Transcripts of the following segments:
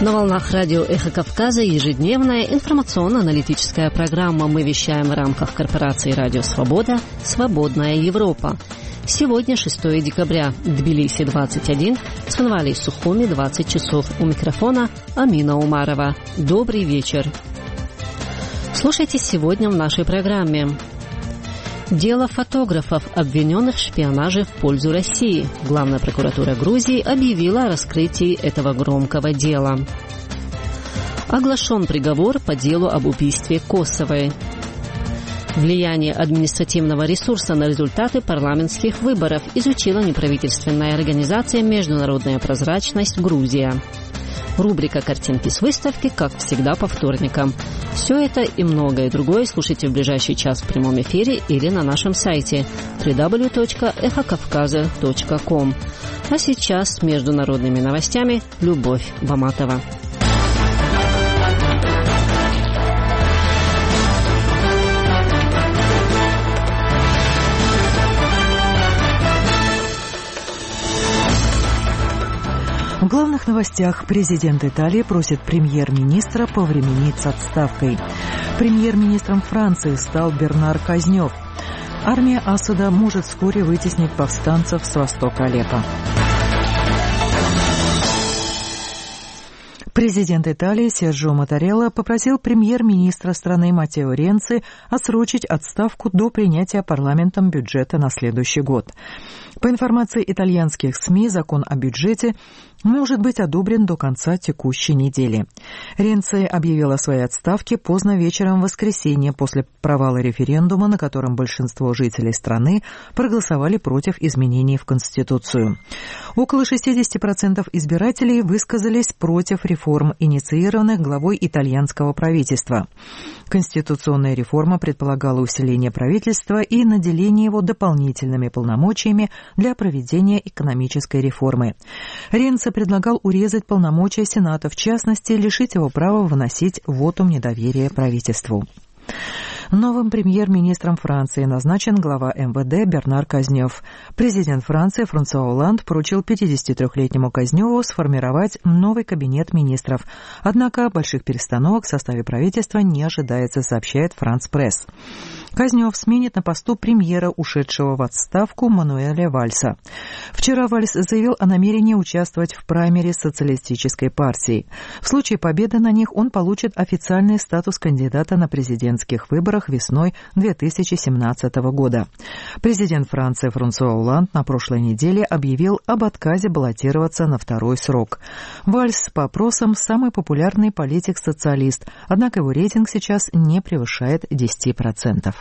На волнах радио «Эхо Кавказа» ежедневная информационно-аналитическая программа. Мы вещаем в рамках корпорации «Радио Свобода. Свободная Европа». Сегодня 6 декабря. Тбилиси 21, Цхинвали и Сухуми 20 часов. У микрофона Амина Умарова. Добрый вечер. Слушайте сегодня в нашей программе. Дело фотографов, обвиненных в шпионаже в пользу России. Главная прокуратура Грузии объявила о раскрытии этого громкого дела. Оглашен приговор по делу об убийстве Косовой. Влияние административного ресурса на результаты парламентских выборов изучила неправительственная организация «Международная прозрачность Грузия». Рубрика «Картинки с выставки», как всегда, по вторникам. Все это и многое другое слушайте в ближайший час в прямом эфире или на нашем сайте www.ekhokavkaza.com. А сейчас с международными новостями Любовь Баматова. В главных новостях президент Италии просит премьер-министра повременить с отставкой. Премьер-министром Франции стал Бернар Казнёв. Армия Асада может вскоре вытеснить повстанцев с востока Алеппо. Президент Италии Серджио Маттарелла попросил премьер-министра страны Маттео Ренци отсрочить отставку до принятия парламентом бюджета на следующий год. По информации итальянских СМИ, закон о бюджете может быть одобрен до конца текущей недели. Ренци объявил о своей отставке поздно вечером в воскресенье после провала референдума, на котором большинство жителей страны проголосовали против изменений в Конституцию. Около 60% избирателей высказались против реформ, инициированных главой итальянского правительства. Конституционная реформа предполагала усиление правительства и наделение его дополнительными полномочиями для проведения экономической реформы. Ренци предлагал урезать полномочия Сената, в частности, лишить его права выносить вотум недоверия правительству. Новым премьер-министром Франции назначен глава МВД Бернар Казнёв. Президент Франции Франсуа Олланд поручил 53-летнему Казнёву сформировать новый кабинет министров. Однако больших перестановок в составе правительства не ожидается, сообщает Франс Пресс. Казнёв сменит на посту премьера, ушедшего в отставку Мануэля Вальса. Вчера Вальс заявил о намерении участвовать в праймере социалистической партии. В случае победы на них он получит официальный статус кандидата на президентских выборах весной 2017 года. Президент Франции Франсуа Олланд на прошлой неделе объявил об отказе баллотироваться на второй срок. Вальс по опросам самый популярный политик-социалист, однако его рейтинг сейчас не превышает 10%.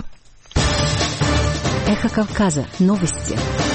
Эхо Кавказа. Новости.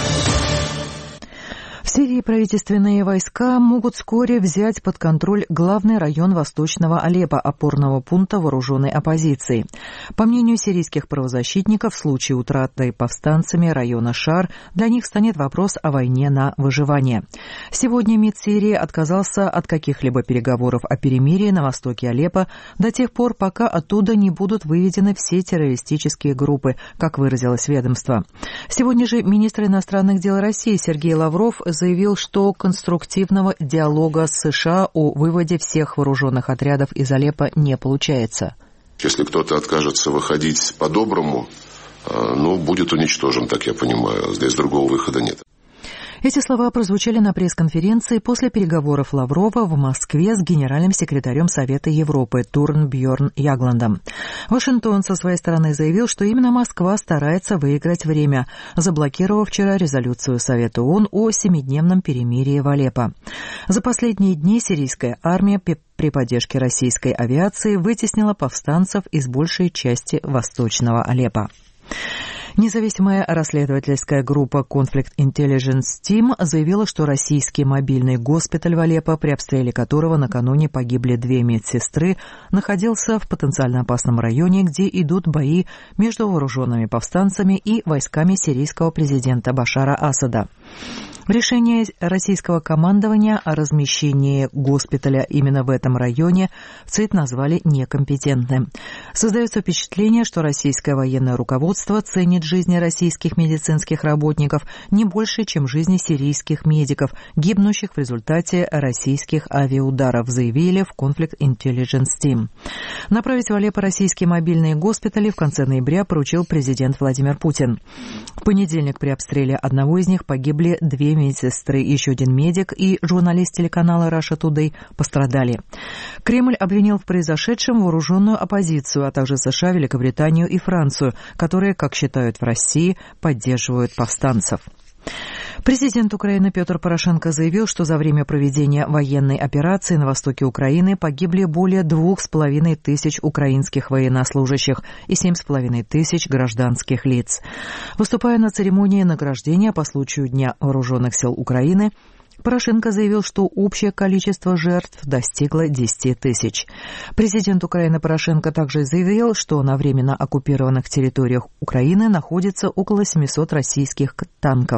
В Сирии правительственные войска могут вскоре взять под контроль главный район восточного Алеппо, опорного пункта вооруженной оппозиции. По мнению сирийских правозащитников, в случае утраты повстанцами района Шар для них станет вопрос о войне на выживание. Сегодня МИД Сирии отказался от каких-либо переговоров о перемирии на востоке Алеппо до тех пор, пока оттуда не будут выведены все террористические группы, как выразилось ведомство. Сегодня же министр иностранных дел России Сергей Лавров заявил, что конструктивного диалога с США о выводе всех вооруженных отрядов из Алеппо не получается. Если кто-то откажется выходить по-доброму, будет уничтожен, так я понимаю. Здесь другого выхода нет. Эти слова прозвучали на пресс-конференции после переговоров Лаврова в Москве с генеральным секретарем Совета Европы Турнбьорн Ягландом. Вашингтон со своей стороны заявил, что именно Москва старается выиграть время, заблокировав вчера резолюцию Совета ООН о 7-дневном перемирии в Алеппо. За последние дни сирийская армия при поддержке российской авиации вытеснила повстанцев из большей части восточного Алеппо. Независимая расследовательская группа Conflict Intelligence Team заявила, что российский мобильный госпиталь в Алеппо, при обстреле которого накануне погибли 2 медсестры, находился в потенциально опасном районе, где идут бои между вооруженными повстанцами и войсками сирийского президента Башара Асада. Решение российского командования о размещении госпиталя именно в этом районе в ЦИД назвали некомпетентным. Создается впечатление, что российское военное руководство ценит жизни российских медицинских работников не больше, чем жизни сирийских медиков, гибнущих в результате российских авиаударов, заявили в Conflict Intelligence Team. Направить в Алеппо российские мобильные госпитали в конце ноября поручил президент Владимир Путин. В понедельник при обстреле одного из них погибли 2 медсестры, еще один медик и журналист телеканала Russia Today пострадали. Кремль обвинил в произошедшем вооруженную оппозицию, а также США, Великобританию и Францию, которые, как считают в России, поддерживают повстанцев. Президент Украины Петр Порошенко заявил, что за время проведения военной операции на востоке Украины погибли более 2500 украинских военнослужащих и 7500 гражданских лиц. Выступая на церемонии награждения по случаю Дня вооруженных сил Украины, Порошенко заявил, что общее количество жертв достигло 10 тысяч. Президент Украины Порошенко также заявил, что на временно оккупированных территориях Украины находится около 700 российских танков,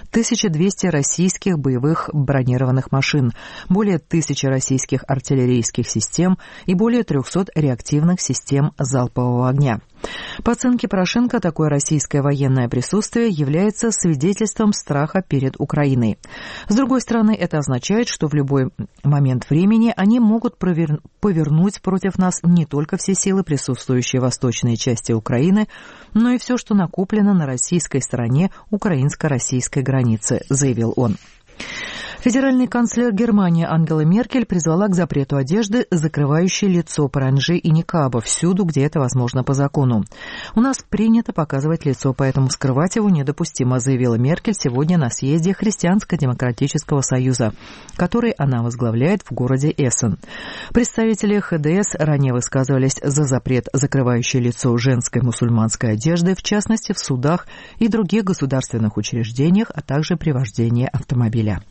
1200 российских боевых бронированных машин, более 1000 российских артиллерийских систем и более 300 реактивных систем залпового огня. По оценке Порошенко, такое российское военное присутствие является свидетельством страха перед Украиной. С другой стороны, это означает, что в любой момент времени они могут повернуть против нас не только все силы, присутствующие в восточной части Украины, но и все, что накоплено на российской стороне украинско-российской границы, заявил он. Федеральный канцлер Германии Ангела Меркель призвала к запрету одежды, закрывающей лицо, паранджи и никаба всюду, где это возможно по закону. «У нас принято показывать лицо, поэтому скрывать его недопустимо», заявила Меркель сегодня на съезде Христианско-демократического союза, который она возглавляет в городе Эссен. Представители ХДС ранее высказывались за запрет, закрывающий лицо женской мусульманской одежды, в частности в судах и других государственных учреждениях, а также при вождении автомобиля.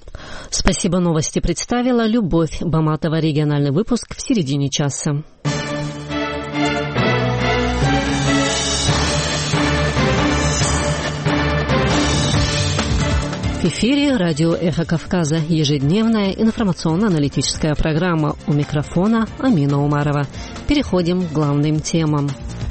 Спасибо, новости представила Любовь Баматова. Региональный выпуск в середине часа. В эфире радио «Эхо Кавказа». Ежедневная информационно-аналитическая программа. У микрофона Амина Умарова. Переходим к главным темам.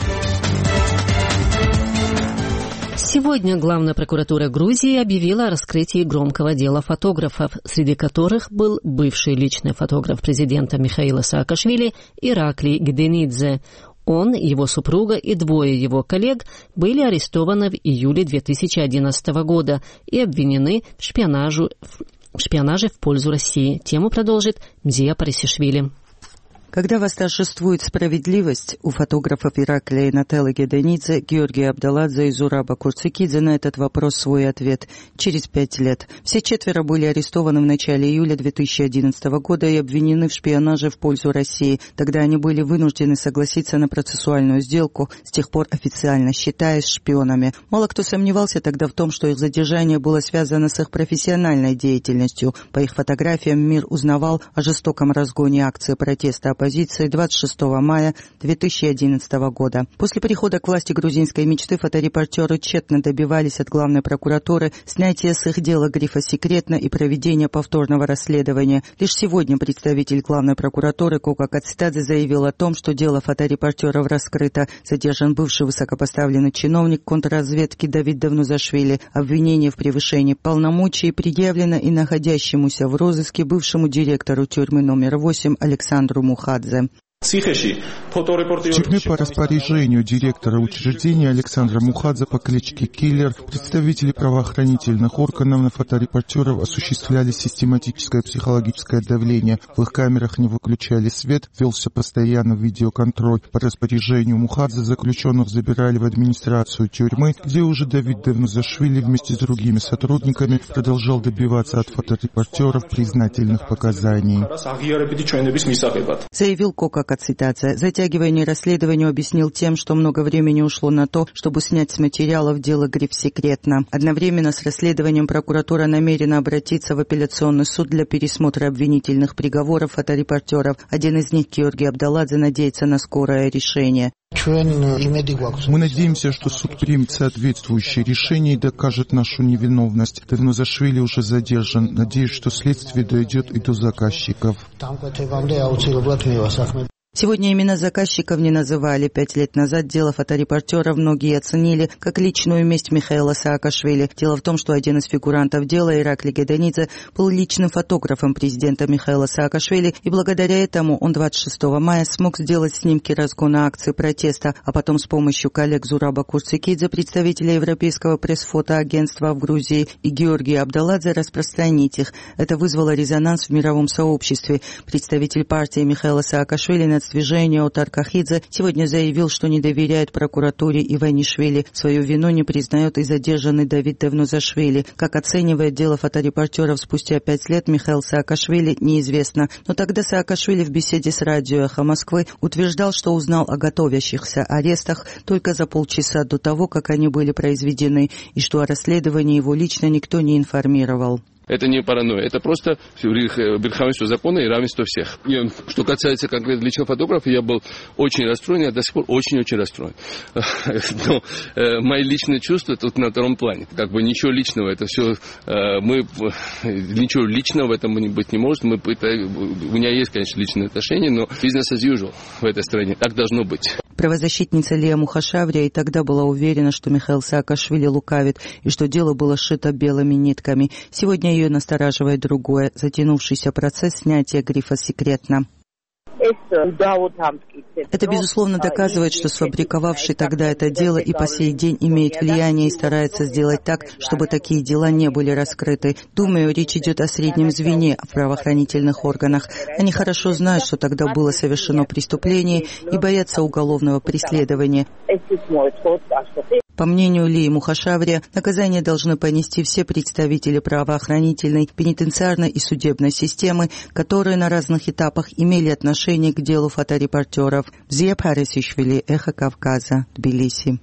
Сегодня Главная прокуратура Грузии объявила о раскрытии громкого дела фотографов, среди которых был бывший личный фотограф президента Михаила Саакашвили Ираклий Гденидзе. Он, его супруга и 2 его коллег были арестованы в июле 2011 года и обвинены в шпионаже в пользу России. Тему продолжит Мзия Парисишвили. Когда восторжествует справедливость, у фотографов Ираклия Нателлы Геденидзе, Георгия Абдаладзе и Зураба Курцикидзе на этот вопрос свой ответ через 5 лет. Все 4 были арестованы в начале июля 2011 года и обвинены в шпионаже в пользу России. Тогда они были вынуждены согласиться на процессуальную сделку, с тех пор официально считаясь шпионами. Мало кто сомневался тогда в том, что их задержание было связано с их профессиональной деятельностью. По их фотографиям мир узнавал о жестоком разгоне акции протеста оппозиции 26 мая 2011 года. После прихода к власти грузинской мечты фоторепортеры тщетно добивались от Главной прокуратуры снятия с их дела грифа «секретно» и проведения повторного расследования. Лишь сегодня представитель Главной прокуратуры Кока Кацитадзе заявил о том, что дело фоторепортеров раскрыто. Задержан бывший высокопоставленный чиновник контрразведки Давид Давнузашвили. Обвинение в превышении полномочий предъявлено и находящемуся в розыске бывшему директору тюрьмы номер 8 Александру Мухадзе. В тюрьме по распоряжению директора учреждения Александра Мухадзе по кличке Киллер представители правоохранительных органов на фоторепортеров осуществляли систематическое психологическое давление. В их камерах не выключали свет, велся постоянно видеоконтроль. По распоряжению Мухадзе заключенных забирали в администрацию тюрьмы, где уже Давид Давнузашвили вместе с другими сотрудниками продолжал добиваться от фоторепортеров признательных показаний. Заявил Кока Кацитадзе. Затягивание расследования объяснил тем, что много времени ушло на то, чтобы снять с материалов дело гриф «секретно». Одновременно с расследованием прокуратура намерена обратиться в апелляционный суд для пересмотра обвинительных приговоров фоторепортеров. Один из них, Георгий Абдаладзе, надеется на скорое решение. Мы надеемся, что суд примет соответствующее решение и докажет нашу невиновность. Давнозашвили уже задержан. Надеюсь, что следствие дойдет и до заказчиков. Сегодня имена заказчиков не называли. 5 лет назад дело фоторепортера многие оценили как личную месть Михаила Саакашвили. Дело в том, что один из фигурантов дела, Иракли Геденидзе, был личным фотографом президента Михаила Саакашвили, и благодаря этому он 26 мая смог сделать снимки разгона акции протеста, а потом с помощью коллег Зураба Курцикидзе, представителя Европейского пресс-фотоагентства в Грузии, и Георгия Абдаладзе распространить их. Это вызвало резонанс в мировом сообществе. Представитель партии Михаила Саакашвили движение Отар Кахидзе сегодня заявил, что не доверяет прокуратуре Иванишвили. Свою вину не признает и задержанный Давид Давнозашвили. Как оценивает дело фоторепортеров спустя 5 лет Михаил Саакашвили, неизвестно. Но тогда Саакашвили в беседе с радио «Эхо Москвы» утверждал, что узнал о готовящихся арестах только за полчаса до того, как они были произведены, и что о расследовании его лично никто не информировал. Это не паранойя, это просто верховенство закона и равенство всех. И что касается конкретно личного фотографа, я был очень расстроен, я до сих пор очень-очень расстроен. Но мои личные чувства тут на втором плане. Как бы ничего личного, это все, ничего личного в этом быть не может. У меня есть, конечно, личные отношения, но business as usual в этой стране. Так должно быть. Правозащитница Лия Мухашаврия и тогда была уверена, что Михаил Саакашвили лукавит и что дело было сшито белыми нитками. Сегодня ее настораживает другое – затянувшийся процесс снятия грифа «секретно». Это, безусловно, доказывает, что сфабриковавший тогда это дело и по сей день имеет влияние и старается сделать так, чтобы такие дела не были раскрыты. Думаю, речь идет о среднем звене в правоохранительных органах. Они хорошо знают, что тогда было совершено преступление и боятся уголовного преследования. По мнению Лии Мухашаврия, наказание должны понести все представители правоохранительной, пенитенциарной и судебной системы, которые на разных этапах имели отношение к делу фоторепортеров. Зия Парисишвили, Эхо Кавказа, Тбилиси.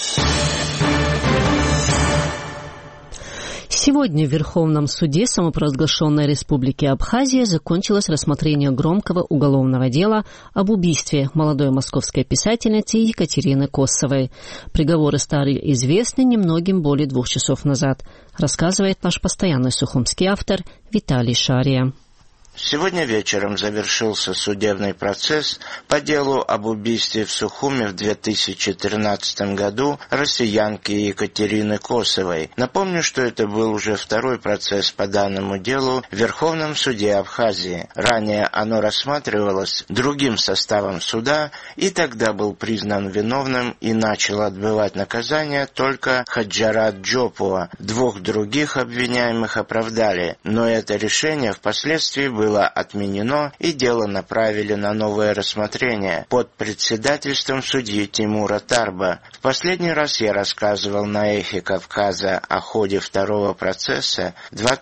Сегодня в Верховном суде самопровозглашенной Республики Абхазия закончилось рассмотрение громкого уголовного дела об убийстве молодой московской писательницы Екатерины Косовой. Приговоры стали известны немногим более 2 часов назад, рассказывает наш постоянный сухумский автор Виталий Шария. Сегодня вечером завершился судебный процесс по делу об убийстве в Сухуме в 2013 году россиянки Екатерины Косовой. Напомню, что это был уже 2-й процесс по данному делу в Верховном суде Абхазии. Ранее оно рассматривалось другим составом суда, и тогда был признан виновным и начал отбывать наказание только Хаджарат Джопуа. 2 других обвиняемых оправдали, но это решение впоследствии было отменено и дело направили на новое рассмотрение под председательством судьи Тимура Тарба. В последний раз я рассказывал на Эхе Кавказа о ходе 2-го процесса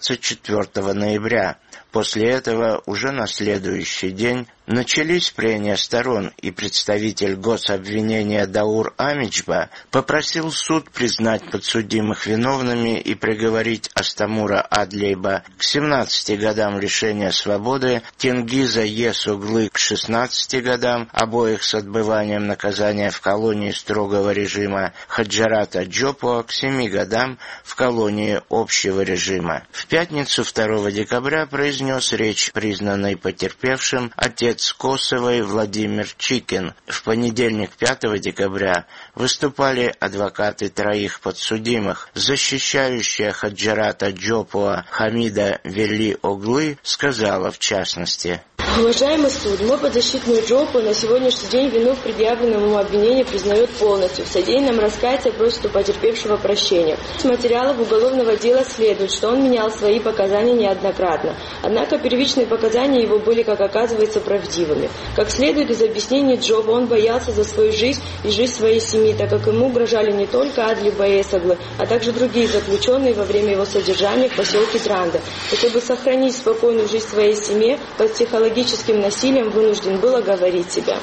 24 ноября. После этого уже на следующий день начались прения сторон, и представитель гособвинения Даур Амиджба попросил суд признать подсудимых виновными и приговорить Астамура Адлейба к 17 годам лишения свободы, Тенгиза Есуглы к 16 годам, обоих с отбыванием наказания в колонии строгого режима, Хаджарата Джопуа к 7 годам в колонии общего режима. В пятницу 2 декабря произнес речь признанный потерпевшим отец Косовой Владимир Чикин. В понедельник 5 декабря выступали адвокаты 3 подсудимых. Защищающая Хаджарата Джопуа Хамида Вели Оглы сказала в частности: Уважаемый суд, мой подзащитный Джопу на сегодняшний день вину в предъявленном ему обвинении признает полностью. В содеянном раскаяться просит у потерпевшего прощения. С материалов уголовного дела следует, что он менял свои показания неоднократно. Однако первичные показания его были, как оказывается, правдивыми. Как следует из объяснений Джопа, он боялся за свою жизнь и жизнь своей семьи, так как ему угрожали не только Адли Баесаглы, а также другие заключенные во время его содержания в поселке Транда. И чтобы сохранить спокойную жизнь своей семье, под психологическим насилием вынужден был оговорить себя.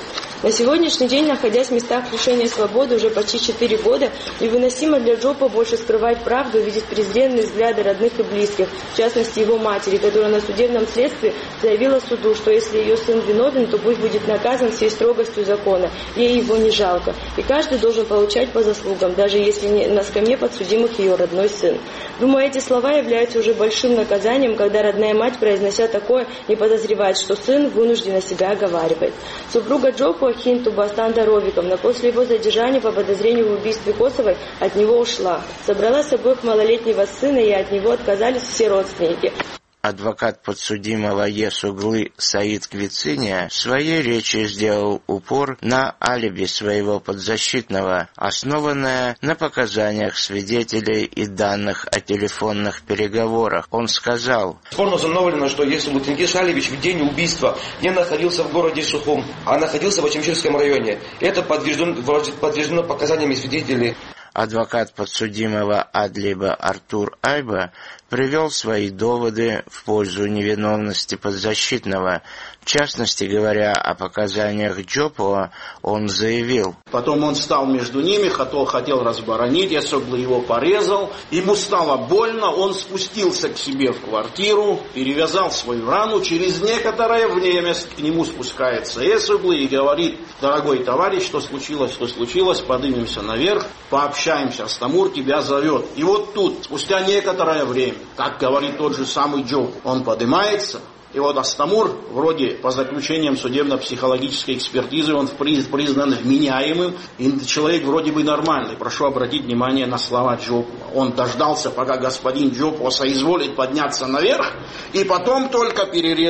На сегодняшний день, находясь в местах лишения свободы уже почти 4 года, невыносимо для Джопо больше скрывать правду и видеть презренные взгляды родных и близких, в частности его матери, которая на судебном следствии заявила суду, что если ее сын виновен, то пусть будет наказан всей строгостью закона, ей его не жалко. И каждый должен получать по заслугам, даже если не на скамье подсудимых ее родной сын. Думаю, эти слова являются уже большим наказанием, когда родная мать, произнося такое, не подозревает, что сын вынужденно себя оговаривает. Супруга Джопо Хинту Бастанда Ровиковна после его задержания по подозрению в убийстве Косовой от него ушла. Собрала с собой малолетнего сына, и от него отказались все родственники. Адвокат подсудимого Есоглы Саид Квициния в своей речи сделал упор на алиби своего подзащитного, основанное на показаниях свидетелей и данных о телефонных переговорах. Он сказал: «Спорно установлено, что если бы Тенгиз Алиевич в день убийства не находился в городе Сухум, а находился в Очимчирском районе, это подтверждено показаниями свидетелей». Адвокат подсудимого Адлиба Артур Айба привел свои доводы в пользу невиновности подзащитного. В частности, говоря о показаниях Джопо, он заявил: потом он стал между ними, хотел разборонить, Есоглы его порезал, ему стало больно, он спустился к себе в квартиру, перевязал свою рану, через некоторое время к нему спускается Есоглы и говорит: дорогой товарищ, что случилось, поднимемся наверх, пообщаемся, Астамур тебя зовет. И вот тут, спустя некоторое время, как говорит тот же самый Джопо, он поднимается, и вот Астамур, вроде по заключениям судебно-психологической экспертизы, он признан вменяемым, и человек вроде бы нормальный. Прошу обратить внимание на слова Джопо. Он дождался, пока господин Джопо соизволит подняться наверх, и потом только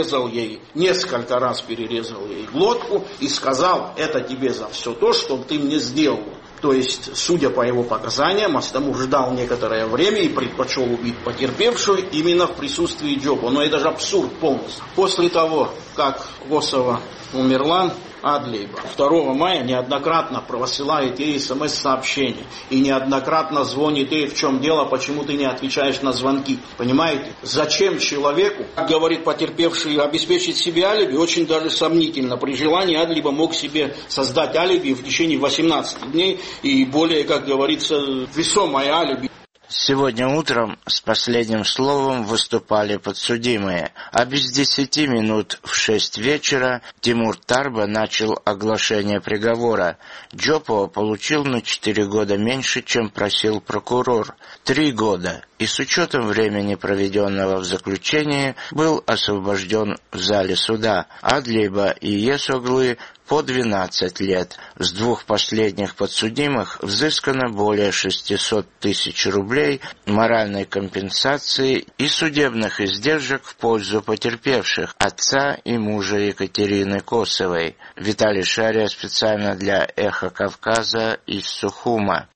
несколько раз перерезал ей глотку и сказал: это тебе за все то, что ты мне сделал. То есть, судя по его показаниям, Астамур ждал некоторое время и предпочел убить потерпевшую именно в присутствии Джопо. Но это же абсурд полностью. После того, как Косова умерла, Адлиба 2 мая неоднократно просылает ей СМС-сообщения и неоднократно звонит ей: в чем дело, почему ты не отвечаешь на звонки. Понимаете? Зачем человеку, как говорит потерпевший, обеспечить себе алиби? Очень даже сомнительно. При желании Адлиба мог себе создать алиби в течение 18 дней и более, как говорится, весомое алиби. Сегодня утром с последним словом выступали подсудимые, а без 10 минут в 6 вечера Тимур Тарба начал оглашение приговора. Джопо получил на 4 года меньше, чем просил прокурор. 3 года. И с учетом времени, проведенного в заключении, был освобожден в зале суда. Адлиба и Есоглы по 12 лет. С 2 последних подсудимых взыскано более 600 тысяч рублей моральной компенсации и судебных издержек в пользу потерпевших, отца и мужа Екатерины Косовой. Виталий Шария специально для «Эхо Кавказа» из Сухума.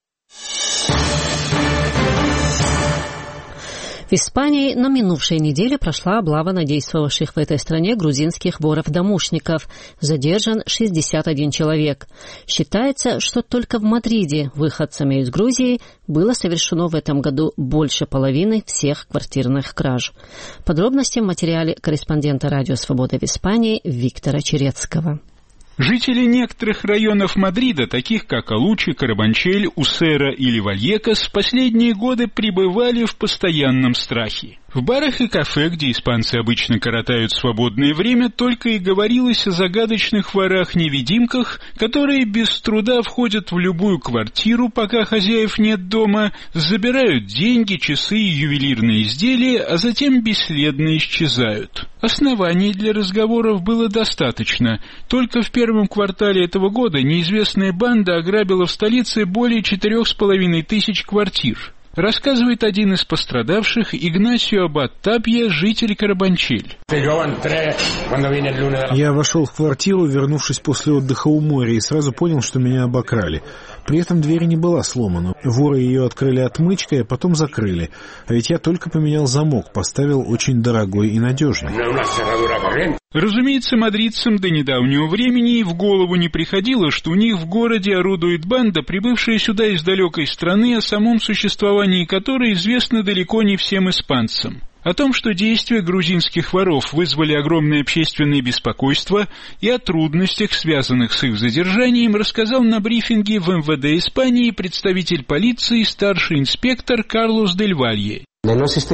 В Испании на минувшей неделе прошла облава на действовавших в этой стране грузинских воров-домушников. Задержан 61 человек. Считается, что только в Мадриде выходцами из Грузии было совершено в этом году больше половины всех квартирных краж. Подробности в материале корреспондента «Радио Свобода» в Испании Виктора Черецкого. Жители некоторых районов Мадрида, таких как Алучи, Карабанчель, Усера или Вальекас, в последние годы пребывали в постоянном страхе. В барах и кафе, где испанцы обычно коротают свободное время, только и говорилось о загадочных ворах-невидимках, которые без труда входят в любую квартиру, пока хозяев нет дома, забирают деньги, часы и ювелирные изделия, а затем бесследно исчезают. Оснований для разговоров было достаточно. Только в первом квартале этого года неизвестная банда ограбила в столице более 4500 квартир. Рассказывает один из пострадавших, Игнасио Аббат Тапья, житель Карабанчель. Я вошел в квартиру, вернувшись после отдыха у моря, и сразу понял, что меня обокрали. При этом дверь не была сломана. Воры ее открыли отмычкой, а потом закрыли. А ведь я только поменял замок, поставил очень дорогой и надежный. Разумеется, мадридцам до недавнего времени и в голову не приходило, что у них в городе орудует банда, прибывшая сюда из далекой страны, о самом существовании которой известно далеко не всем испанцам. О том, что действия грузинских воров вызвали огромное общественное беспокойство и о трудностях, связанных с их задержанием, рассказал на брифинге в МВД Испании представитель полиции старший инспектор Карлос Дель Валье. В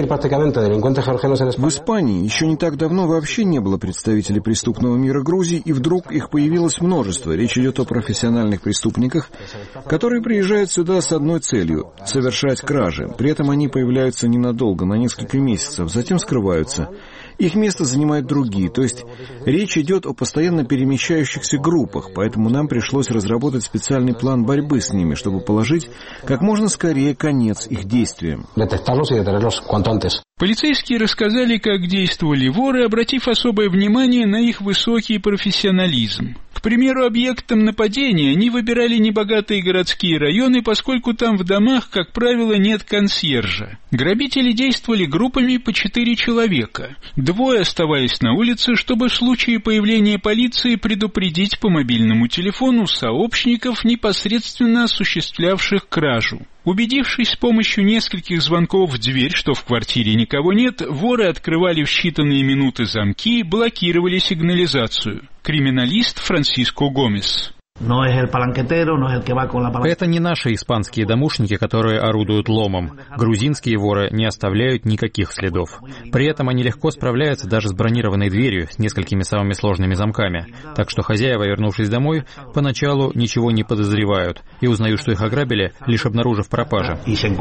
Испании еще не так давно вообще не было представителей преступного мира Грузии, и вдруг их появилось множество. Речь идет о профессиональных преступниках, которые приезжают сюда с одной целью – совершать кражи. При этом они появляются ненадолго, на несколько месяцев, затем скрываются. Их место занимают другие, то есть речь идет о постоянно перемещающихся группах, поэтому нам пришлось разработать специальный план борьбы с ними, чтобы положить как можно скорее конец их действиям. Полицейские рассказали, как действовали воры, обратив особое внимание на их высокий профессионализм. К примеру, объектом нападения они выбирали небогатые городские районы, поскольку там в домах, как правило, нет консьержа. Грабители действовали группами по 4 человека. 2 оставались на улице, чтобы в случае появления полиции предупредить по мобильному телефону сообщников, непосредственно осуществлявших кражу. Убедившись с помощью нескольких звонков в дверь, что в квартире никого нет, воры открывали в считанные минуты замки, блокировали сигнализацию. Криминалист Франсиско Гомес. Это не наши испанские домушники, которые орудуют ломом. Грузинские воры не оставляют никаких следов. При этом они легко справляются даже с бронированной дверью с несколькими самыми сложными замками. Так что хозяева, вернувшись домой, поначалу ничего не подозревают и узнают, что их ограбили, лишь обнаружив пропажу.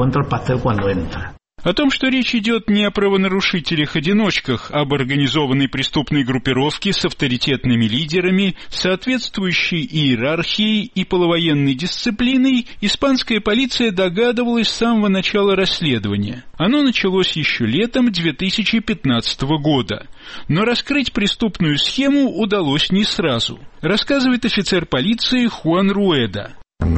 О том, что речь идет не о правонарушителях-одиночках, а об организованной преступной группировке с авторитетными лидерами, соответствующей иерархией и полувоенной дисциплиной, испанская полиция догадывалась с самого начала расследования. Оно началось еще летом 2015 года. Но раскрыть преступную схему удалось не сразу, рассказывает офицер полиции Хуан Руэда.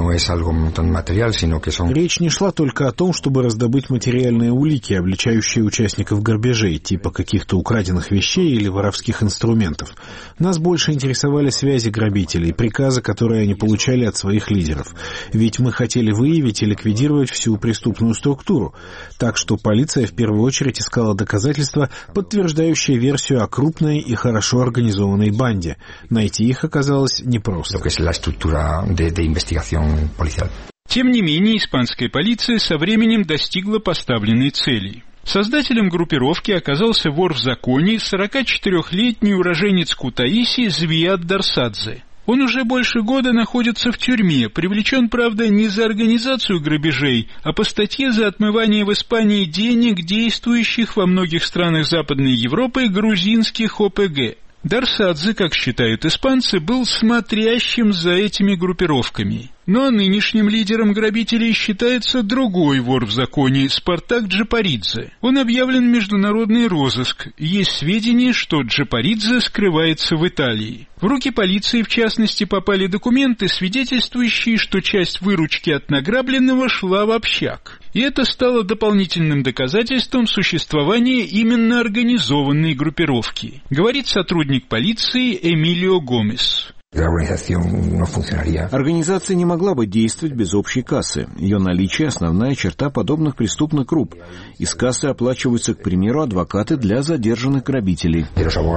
Речь не шла только о том, чтобы раздобыть материальные улики, обличающие участников грабежей, типа каких-то украденных вещей или воровских инструментов. Нас больше интересовали связи грабителей, приказы, которые они получали от своих лидеров. Ведь мы хотели выявить и ликвидировать всю преступную структуру. Так что полиция в первую очередь искала доказательства, подтверждающие версию о крупной и хорошо организованной банде. Найти их оказалось непросто. Тем не менее, испанская полиция со временем достигла поставленной цели. Создателем группировки оказался вор в законе, 44-летний уроженец Кутаиси Звиат Дарсадзе. Он уже больше года находится в тюрьме, привлечен, правда, не за организацию грабежей, а по статье за отмывание в Испании денег, действующих во многих странах Западной Европы грузинских ОПГ. Дарсадзе, как считают испанцы, был смотрящим за этими группировками. Но нынешним лидером грабителей считается другой вор в законе, Спартак Джапаридзе. Он объявлен в международный розыск. Есть сведения, что Джапаридзе скрывается в Италии. В руки полиции, в частности, попали документы, свидетельствующие, что часть выручки от награбленного шла в общак. И это стало дополнительным доказательством существования именно организованной группировки, говорит сотрудник полиции Эмилио Гомес. Организация не могла бы действовать без общей кассы. Ее наличие – основная черта подобных преступных групп. Из кассы оплачиваются, к примеру, адвокаты для задержанных грабителей.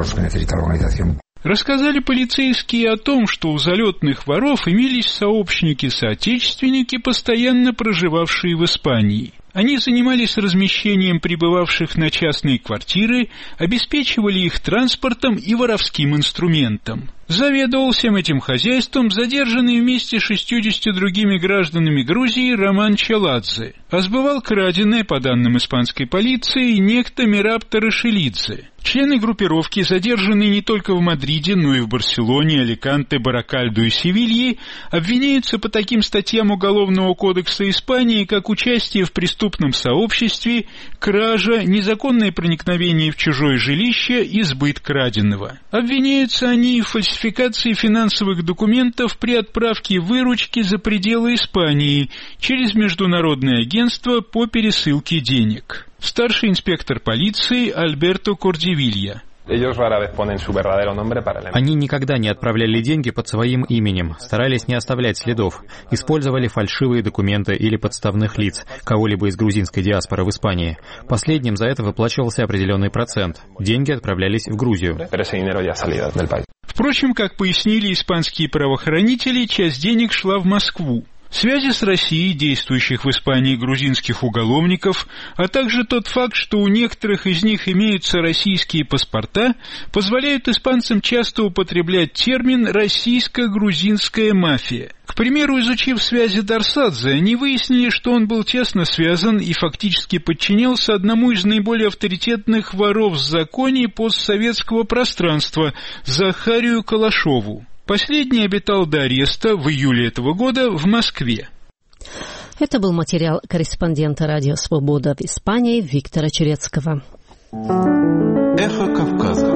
Рассказали полицейские о том, что у залетных воров имелись сообщники-соотечественники, постоянно проживавшие в Испании. Они занимались размещением прибывавших на частные квартиры, обеспечивали их транспортом и воровским инструментом. Заведовал всем этим хозяйством задержанный вместе с 60 другими гражданами Грузии Роман Челадзе, а сбывал краденое, по данным испанской полиции, некто Мираб Тарашелидзе. Члены группировки, задержанные не только в Мадриде, но и в Барселоне, Аликанте, Баракальдо и Севилье, обвиняются по таким статьям Уголовного кодекса Испании, как участие в преступном сообществе, кража, незаконное проникновение в чужое жилище и сбыт краденого. Обвиняются они в фальсификации финансовых документов при отправке выручки за пределы Испании через международное агентство по пересылке денег. Старший инспектор полиции Альберто Кордивилья. Они никогда не отправляли деньги под своим именем, старались не оставлять следов, использовали фальшивые документы или подставных лиц, кого-либо из грузинской диаспоры в Испании. Последним за это выплачивался определенный процент. Деньги отправлялись в Грузию. Впрочем, как пояснили испанские правоохранители, часть денег шла в Москву. Связи с Россией действующих в Испании грузинских уголовников, а также тот факт, что у некоторых из них имеются российские паспорта, позволяют испанцам часто употреблять термин «российско-грузинская мафия». К примеру, изучив связи Дарсадзе, они выяснили, что он был тесно связан и фактически подчинялся одному из наиболее авторитетных воров в законе постсоветского пространства – Захарию Калашову. Последний обитал до ареста в июле этого года в Москве. Это был материал корреспондента «Радио Свобода» в Испании Виктора Черецкого. Эхо Кавказа.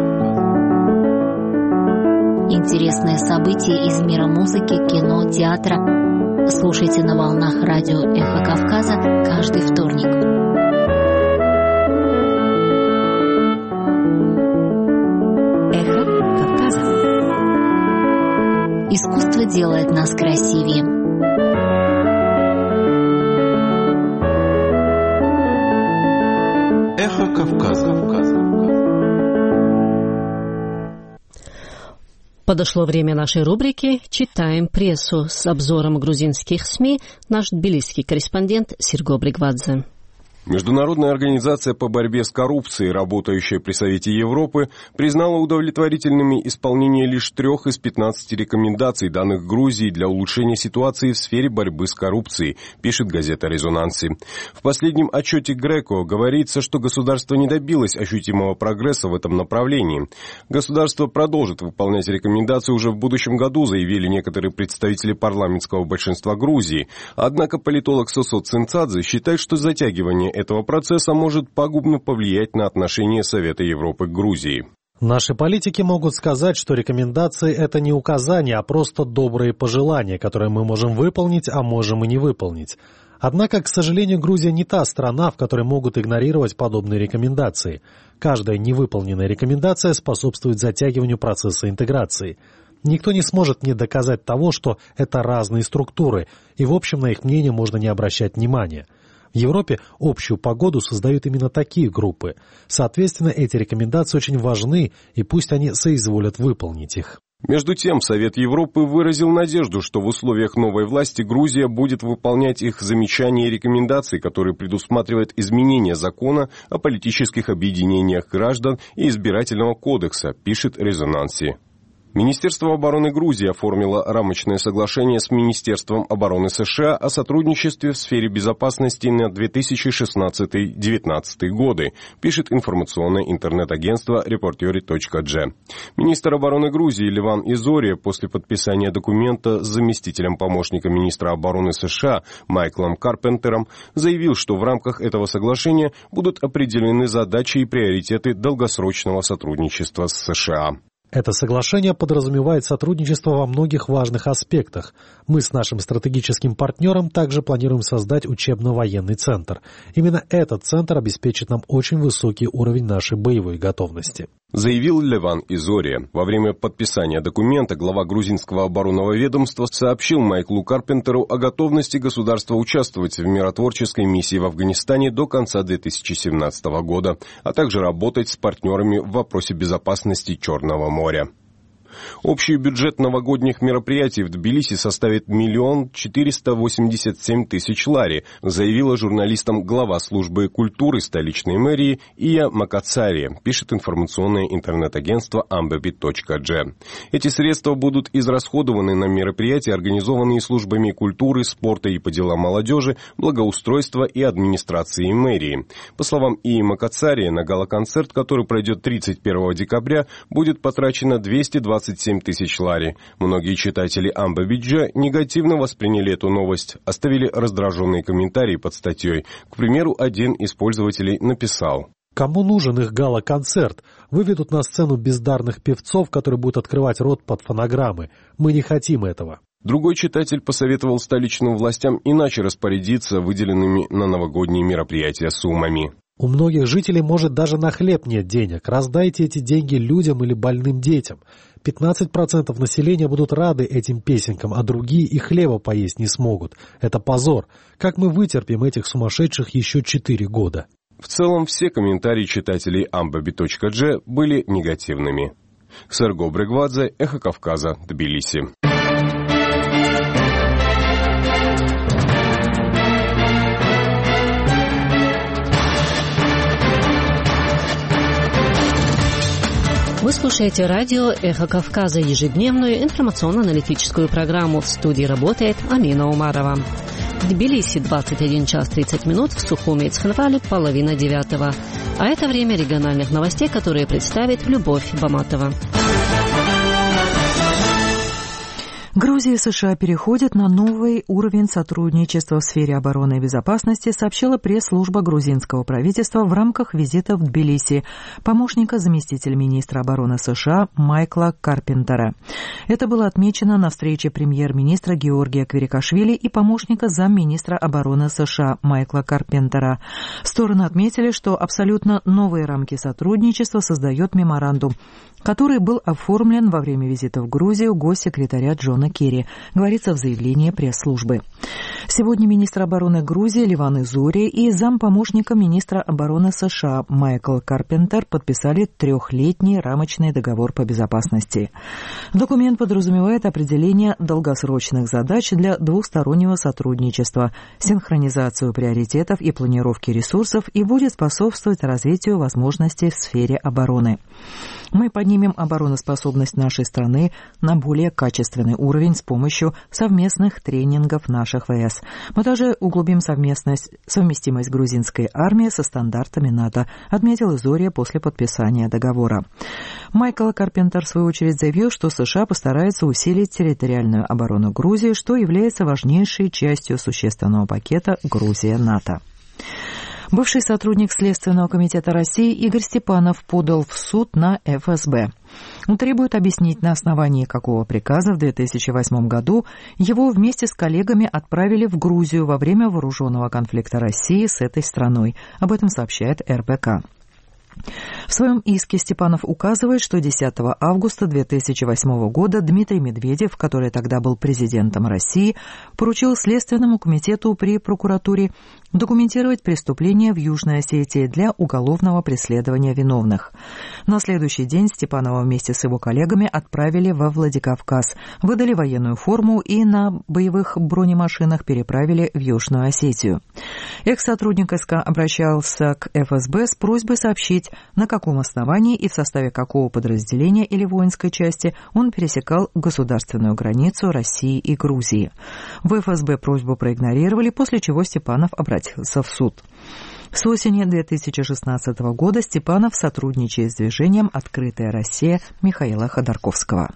Интересные события из мира музыки, кино, театра. Слушайте на волнах радио «Эхо Кавказа» каждый вторник. Эхо Кавказа. Искусство делает нас красивее. Эхо Кавказа. Подошло время нашей рубрики «Читаем прессу». С обзором грузинских СМИ наш тбилисский корреспондент Серго Бригвадзе. Международная организация по борьбе с коррупцией, работающая при Совете Европы, признала удовлетворительными исполнение лишь 3 из 15 рекомендаций, данных Грузии для улучшения ситуации в сфере борьбы с коррупцией, пишет газета «Резонанси». В последнем отчете Греко говорится, что государство не добилось ощутимого прогресса в этом направлении. Государство продолжит выполнять рекомендации уже в будущем году, заявили некоторые представители парламентского большинства Грузии. Однако политолог Сосо Цинцадзе считает, что затягивание этого процесса может пагубно повлиять на отношение Совета Европы к Грузии. Наши политики могут сказать, что рекомендации – это не указания, а просто добрые пожелания, которые мы можем выполнить, а можем и не выполнить. Однако, к сожалению, Грузия не та страна, в которой могут игнорировать подобные рекомендации. Каждая невыполненная рекомендация способствует затягиванию процесса интеграции. Никто не сможет мне доказать того, что это разные структуры, и в общем на их мнение можно не обращать внимания. В Европе общую погоду создают именно такие группы. Соответственно, эти рекомендации очень важны, и пусть они соизволят выполнить их. Между тем, Совет Европы выразил надежду, что в условиях новой власти Грузия будет выполнять их замечания и рекомендации, которые предусматривают изменение закона о политических объединениях граждан и избирательного кодекса, пишет «Резонанси». Министерство обороны Грузии оформило рамочное соглашение с Министерством обороны США о сотрудничестве в сфере безопасности на 2016-2019 годы, пишет информационное интернет-агентство reporteri.g. Министр обороны Грузии Леван Изория после подписания документа с заместителем помощника министра обороны США Майклом Карпентером заявил, что в рамках этого соглашения будут определены задачи и приоритеты долгосрочного сотрудничества с США. Это соглашение подразумевает сотрудничество во многих важных аспектах. Мы с нашим стратегическим партнером также планируем создать учебно-военный центр. Именно этот центр обеспечит нам очень высокий уровень нашей боевой готовности. Заявил Леван Изория. Во время подписания документа глава грузинского оборонного ведомства сообщил Майклу Карпентеру о готовности государства участвовать в миротворческой миссии в Афганистане до конца 2017 года, а также работать с партнерами в вопросе безопасности Черного моря. Общий бюджет новогодних мероприятий в Тбилиси составит 1 487 000 лари, заявила журналистам глава службы культуры столичной мэрии Ия Макацари, пишет информационное интернет-агентство ambebi.g. Эти средства будут израсходованы на мероприятия, организованные службами культуры, спорта и по делам молодежи, благоустройства и администрации мэрии. По словам Ии Макацари, на гала-концерт, который пройдет 31 декабря, будет потрачено 227 000 лари. Многие читатели Амбабиджа негативно восприняли эту новость, оставили раздраженные комментарии под статьей. К примеру, один из пользователей написал: «Кому нужен их гала-концерт? Выведут на сцену бездарных певцов, которые будут открывать рот под фонограммы. Мы не хотим этого». Другой читатель посоветовал столичным властям иначе распорядиться выделенными на новогодние мероприятия суммами. У многих жителей, может, даже на хлеб нет денег. Раздайте эти деньги людям или больным детям. 15% населения будут рады этим песенкам, а другие и хлеба поесть не смогут. Это позор. Как мы вытерпим этих сумасшедших еще 4 года? В целом, все комментарии читателей ambabi.g были негативными. Серго Брегвадзе, Эхо Кавказа, Тбилиси. Вы слушаете радио «Эхо Кавказа», ежедневную информационно-аналитическую программу. В студии работает Амина Умарова. В Тбилиси 21 час 30 минут, в Сухуми и Цхинвале 8:30. А это время региональных новостей, которые представит Любовь Баматова. Грузия и США переходят на новый уровень сотрудничества в сфере обороны и безопасности, сообщила пресс-служба грузинского правительства в рамках визита в Тбилиси помощника заместителя министра обороны США Майкла Карпентера. Это было отмечено на встрече премьер-министра Георгия Квирикашвили и помощника замминистра обороны США Майкла Карпентера. Стороны отметили, что абсолютно новые рамки сотрудничества создает меморандум, который был оформлен во время визита в Грузию госсекретаря Джона Керри, говорится в заявлении пресс-службы. Сегодня министр обороны Грузии Ливан Изури и зампомощника министра обороны США Майкл Карпентер подписали 3-летний рамочный договор по безопасности. Документ подразумевает определение долгосрочных задач для двустороннего сотрудничества, синхронизацию приоритетов и планировки ресурсов и будет способствовать развитию возможностей в сфере обороны. Мы поднимем обороноспособность нашей страны на более качественный уровень с помощью совместных тренингов наших ВС. Мы также углубим совместимость грузинской армии со стандартами НАТО, отметил Изория после подписания договора. Майкл Карпентер, в свою очередь, заявил, что США постараются усилить территориальную оборону Грузии, что является важнейшей частью существенного пакета Грузия-НАТО. Бывший сотрудник Следственного комитета России Игорь Степанов подал в суд на ФСБ. Он требует объяснить, на основании какого приказа в 2008 году его вместе с коллегами отправили в Грузию во время вооруженного конфликта России с этой страной. Об этом сообщает РБК. В своем иске Степанов указывает, что 10 августа 2008 года Дмитрий Медведев, который тогда был президентом России, поручил Следственному комитету при прокуратуре документировать преступления в Южной Осетии для уголовного преследования виновных. На следующий день Степанова вместе с его коллегами отправили во Владикавказ, выдали военную форму и на боевых бронемашинах переправили в Южную Осетию. Экс-сотрудник СК обращался к ФСБ с просьбой сообщить, на каком основании и в составе какого подразделения или воинской части он пересекал государственную границу России и Грузии. В ФСБ просьбу проигнорировали, после чего Степанов обратился в суд. С осени 2016 года Степанов сотрудничает с движением «Открытая Россия» Михаила Ходорковского.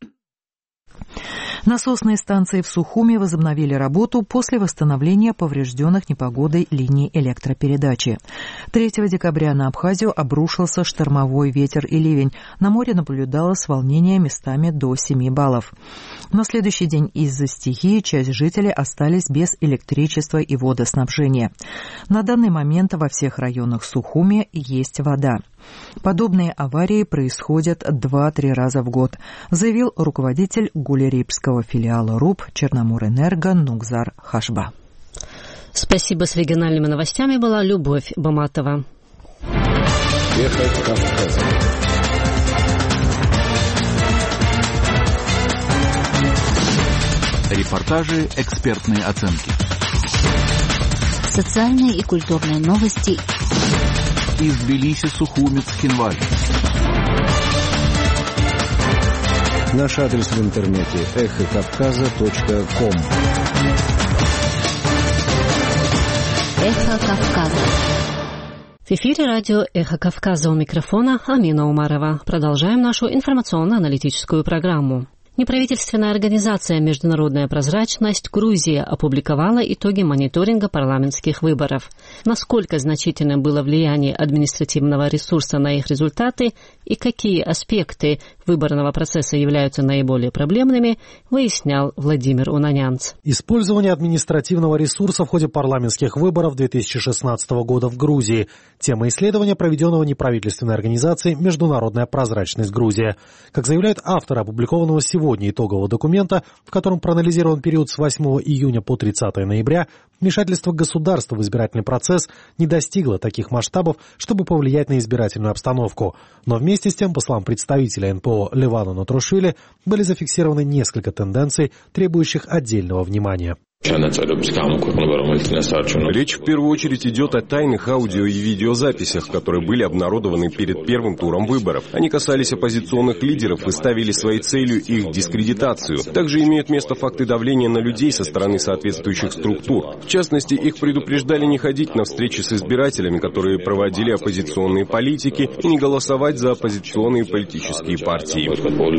Насосные станции в Сухуми возобновили работу после восстановления поврежденных непогодой линий электропередачи. 3 декабря на Абхазию обрушился штормовой ветер и ливень. На море наблюдалось волнение местами до 7 баллов. На следующий день из-за стихии часть жителей остались без электричества и водоснабжения. На данный момент во всех районах Сухуми есть вода. Подобные аварии происходят 2-3 раза в год, заявил руководитель Гулерипского филиала РУП Черноморэнерго Нугзар Хашба. Спасибо. С региональными новостями была Любовь Баматова. Эхо Кавказа. Репортажи, экспертные оценки. Социальные и культурные новости. Из Тбилиси, Сухуми, Цхинвале. Наш адрес в интернете эхокавказа.ком. Эхо Кавказа. В эфире радио «Эхо Кавказа», у микрофона Амина Умарова. Продолжаем нашу информационно-аналитическую программу. Неправительственная организация «Международная прозрачность» Грузии опубликовала итоги мониторинга парламентских выборов. Насколько значительным было влияние административного ресурса на их результаты и какие аспекты выборного процесса являются наиболее проблемными, выяснял Владимир Унанянц. Использование административного ресурса в ходе парламентских выборов 2016 года в Грузии. Тема исследования, проведенного неправительственной организацией «Международная прозрачность Грузия». Как заявляют авторы опубликованного сегодня итогового документа, в котором проанализирован период с 8 июня по 30 ноября, вмешательство государства в избирательный процесс не достигло таких масштабов, чтобы повлиять на избирательную обстановку. Но вместе с тем, по словам представителя НПО Левана Натрушвили, были зафиксированы несколько тенденций, требующих отдельного внимания. Речь в первую очередь идет о тайных аудио и видеозаписях, которые были обнародованы перед первым туром выборов. Они касались оппозиционных лидеров и ставили своей целью их дискредитацию. Также имеют место факты давления на людей со стороны соответствующих структур. В частности, их предупреждали не ходить на встречи с избирателями, которые проводили оппозиционные политики, и не голосовать за оппозиционные политические партии.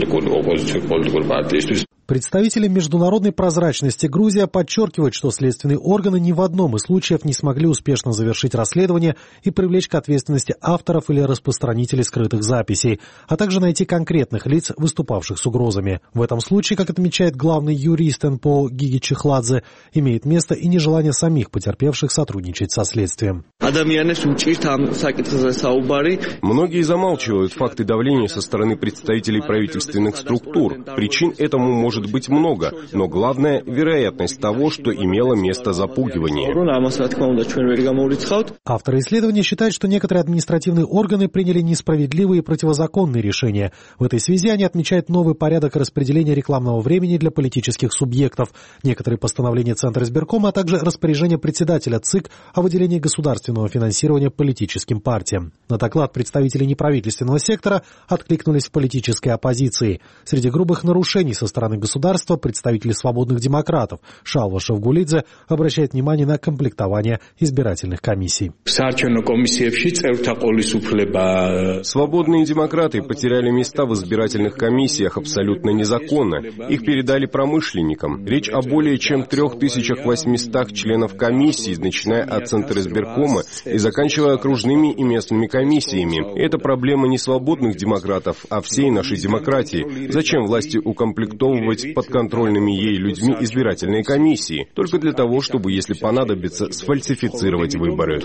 Представители международной прозрачности Грузия подчеркивают, что следственные органы ни в одном из случаев не смогли успешно завершить расследование и привлечь к ответственности авторов или распространителей скрытых записей, а также найти конкретных лиц, выступавших с угрозами. В этом случае, как отмечает главный юрист НПО Гиги Чехладзе, имеет место и нежелание самих потерпевших сотрудничать со следствием. Многие замалчивают факты давления со стороны представителей правительственных структур. Причин этому может быть много, но главное – вероятность того, что имело место запугивание. Авторы исследования считают, что некоторые административные органы приняли несправедливые и противозаконные решения. В этой связи они отмечают новый порядок распределения рекламного времени для политических субъектов, некоторые постановления Центра избиркома, а также распоряжение председателя ЦИК о выделении государственного финансирования политическим партиям. На доклад представителей неправительственного сектора откликнулись в политической оппозиции. Среди грубых нарушений со стороны государства представители свободных демократов Шалва Шевгулидзе обращает внимание на комплектование избирательных комиссий. Свободные демократы потеряли места в избирательных комиссиях абсолютно незаконно. Их передали промышленникам. Речь о более чем 3800 членов комиссий, начиная от Центра избиркома и заканчивая окружными и местными комиссиями. И это проблема не свободных демократов, а всей нашей демократии. Зачем власти укомплектовывать подконтрольными ей людьми избирательные комиссии, только для того, чтобы, если понадобится, сфальсифицировать выборы.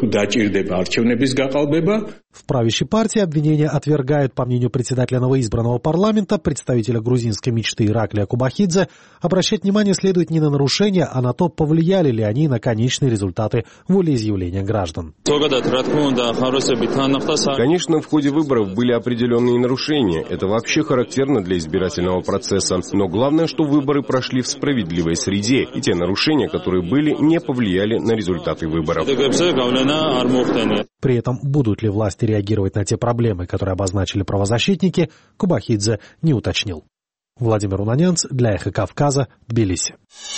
В правящей партии обвинения отвергают. По мнению председателя новоизбранного парламента, представителя грузинской мечты Ираклия Кубахидзе, обращать внимание следует не на нарушения, а на то, повлияли ли они на конечные результаты волеизъявления граждан. Конечно, в ходе выборов были определенные нарушения. Это вообще характерно для избирательного процесса. Но главное, что выборы прошли в справедливой среде, и те нарушения, которые были, не повлияли на результаты выборов. При этом будут ли власти реагировать на те проблемы, которые обозначили правозащитники, Кубахидзе не уточнил. Владимир Унанянц для Эхо Кавказа, Тбилиси.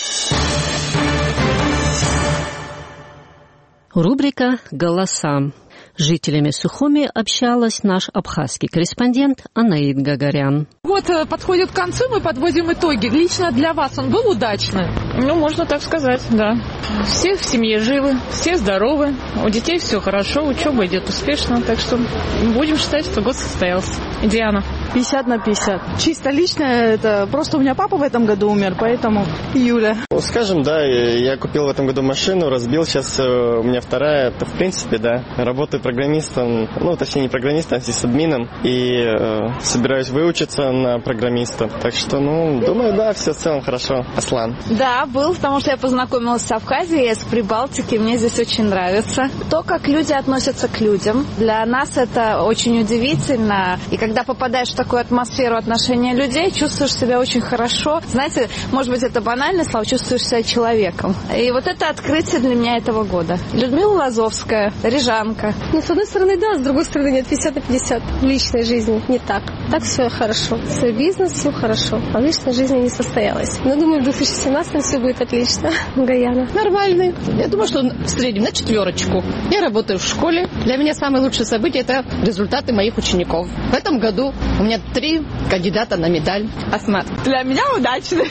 Рубрика «Голоса». Жителями Сухуми общалась наш абхазский корреспондент Анаид Гагарян. Вот подходит к концу, мы подводим итоги. Лично для вас он был удачный? Ну, можно так сказать, да. Все в семье живы, все здоровы, у детей все хорошо, учеба идет успешно, так что будем считать, что год состоялся. Диана. 50/50. Чисто лично, это просто у меня папа в этом году умер, поэтому Юля. Скажем, да, я купил в этом году машину, разбил, сейчас у меня вторая, это в принципе, да, работаю программистом, ну, точнее, не программистом, а сисадмином, и собираюсь выучиться на программиста, так что, ну, думаю, да, все в целом хорошо. Аслан. Да, был, потому что я познакомилась с Абхазией, с Прибалтики, мне здесь очень нравится. То, как люди относятся к людям, для нас это очень удивительно, и когда попадаешь в такую атмосферу отношения людей, чувствуешь себя очень хорошо. Знаете, может быть, это банальное слово, чувствуешь себя человеком. И вот это открытие для меня этого года. Людмила Лазовская, рижанка. Ну, с одной стороны, да, с другой стороны, нет, 50/50. В личной жизни не так. Так все хорошо. Свой бизнес, все хорошо. А в личной жизни не состоялось. Но думаю, в 2017 все будет отлично. Гаяна. Нормальный. Я думаю, что в среднем на 4. Я работаю в школе. Для меня самое лучшее событие – это результаты моих учеников. В этом году у меня 3 кандидата на медаль. Асмат. Для меня удачный.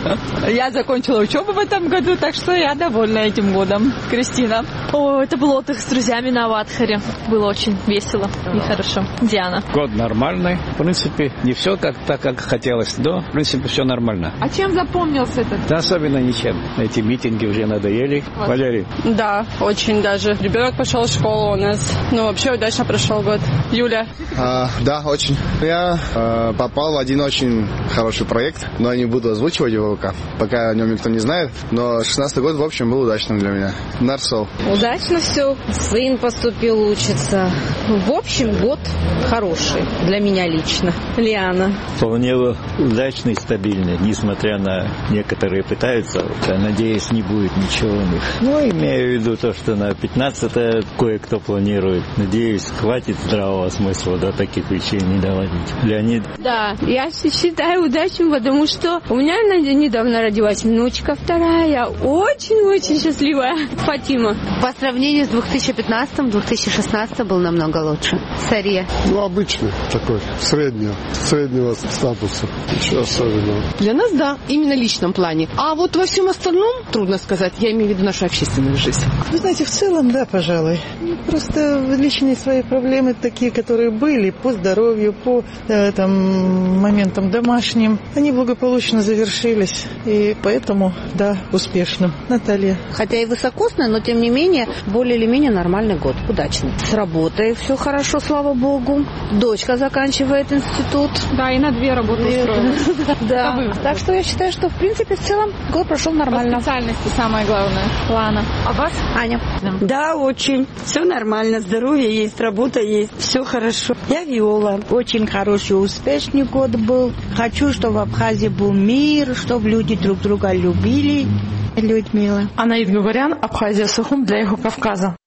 Я закончила учебу в этом году, так что я довольна этим годом. Кристина. О, это был отдых с друзьями на Аватхаре. Было очень весело и хорошо. Диана. Год нормальный. В принципе, не все так, как хотелось, но в принципе все нормально. А чем запомнился этот? Да, особенно ничем. Эти митинги уже надоели. Валерий. Да, очень даже. Ребенок пошел в школу у нас. Вообще удачно прошел год. Юля. Да, очень. Я попал в один очень хороший проект, но я не буду озвучивать его пока о нем никто не знает. Но 16-й год, в общем, был удачным для меня. Нарсол. Удачно все. Сын поступил учиться. В общем, год хороший для меня лично. Лиана. Вполне удачный, стабильный, несмотря на некоторые пытаются. Я надеюсь, не будет ничего у них. Имею в виду то, что на 15-е кое-кто планирует. Надеюсь, хватит здравого смысла до таких вещей не доводить. Леонид? Да, я считаю удачным, потому что у меня недавно родилась внучка вторая. Я очень-очень счастливая. Фатима. По сравнению с 2015-м, 2016 был намного лучше. Сария. Обычный такой, среднего статуса. Ничего особенного. Для нас, да, именно в личном плане. А вот во всем остальном, трудно сказать, я имею в виду нашу общественную жизнь. Вы знаете, в целом, да, пожалуй. Просто личные свои проблемы такие, которые были по здоровью, по моментам домашним, они благополучно завершились. И поэтому, да, успешным. Наталья. Хотя и высокосный, но тем не менее, более или менее нормальный год. Удачный. С работой все хорошо, слава богу. Дочка заканчивает институт. Да, и на 2 работы устроилась. Да. Так что я считаю, что в принципе в целом год прошел нормально. По специальности самое главное. Лана. А вас? Аня. Да, очень. Все нормально. Здоровье есть, работа есть. Все хорошо. Я Виола. Очень хороший, успешный год был. Хочу, чтобы в Абхазии был мир, чтобы люди друг друга любили. Людмила. Анаид Гугарян, Абхазия, Сухум для Юго-Кавказа.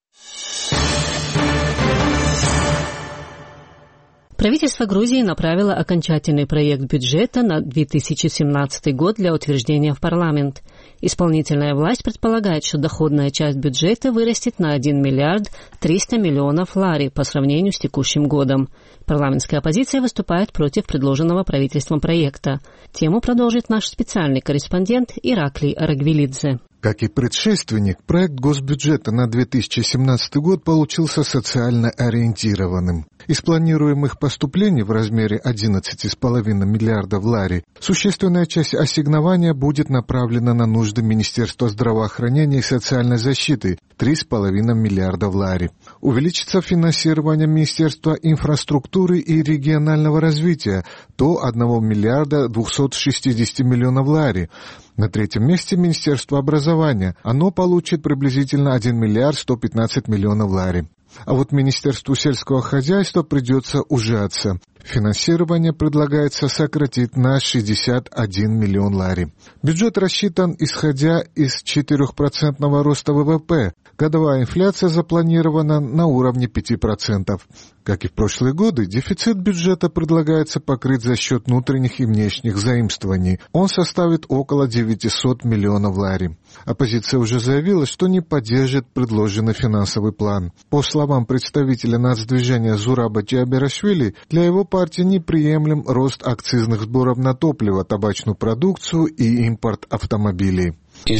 Правительство Грузии направило окончательный проект бюджета на 2017 год для утверждения в парламент. Исполнительная власть предполагает, что доходная часть бюджета вырастет на 1 миллиард 300 миллионов лари по сравнению с текущим годом. Парламентская оппозиция выступает против предложенного правительством проекта. Тему продолжит наш специальный корреспондент Ираклий Арагвелидзе. Как и предшественник, проект госбюджета на 2017 год получился социально ориентированным. Из планируемых поступлений в размере 11,5 миллиардов лари существенная часть ассигнования будет направлена на нужды Министерства здравоохранения и социальной защиты – 3,5 миллиардов лари. Увеличится финансирование Министерства инфраструктуры и регионального развития до 1 миллиарда 260 миллионов лари. На 3-м месте Министерство образования. Оно получит приблизительно 1 миллиард 115 миллионов лари. А вот Министерству сельского хозяйства придется ужаться. Финансирование предлагается сократить на 61 миллион лари. Бюджет рассчитан, исходя из 4% роста ВВП. Годовая инфляция запланирована на уровне 5%. Как и в прошлые годы, дефицит бюджета предлагается покрыть за счет внутренних и внешних заимствований. Он составит около 900 миллионов лари. Оппозиция уже заявила, что не поддержит предложенный финансовый план. По словам представителя нацдвижения Зураба Чиаберашвили, для его партии неприемлем рост акцизных сборов на топливо, табачную продукцию и импорт автомобилей.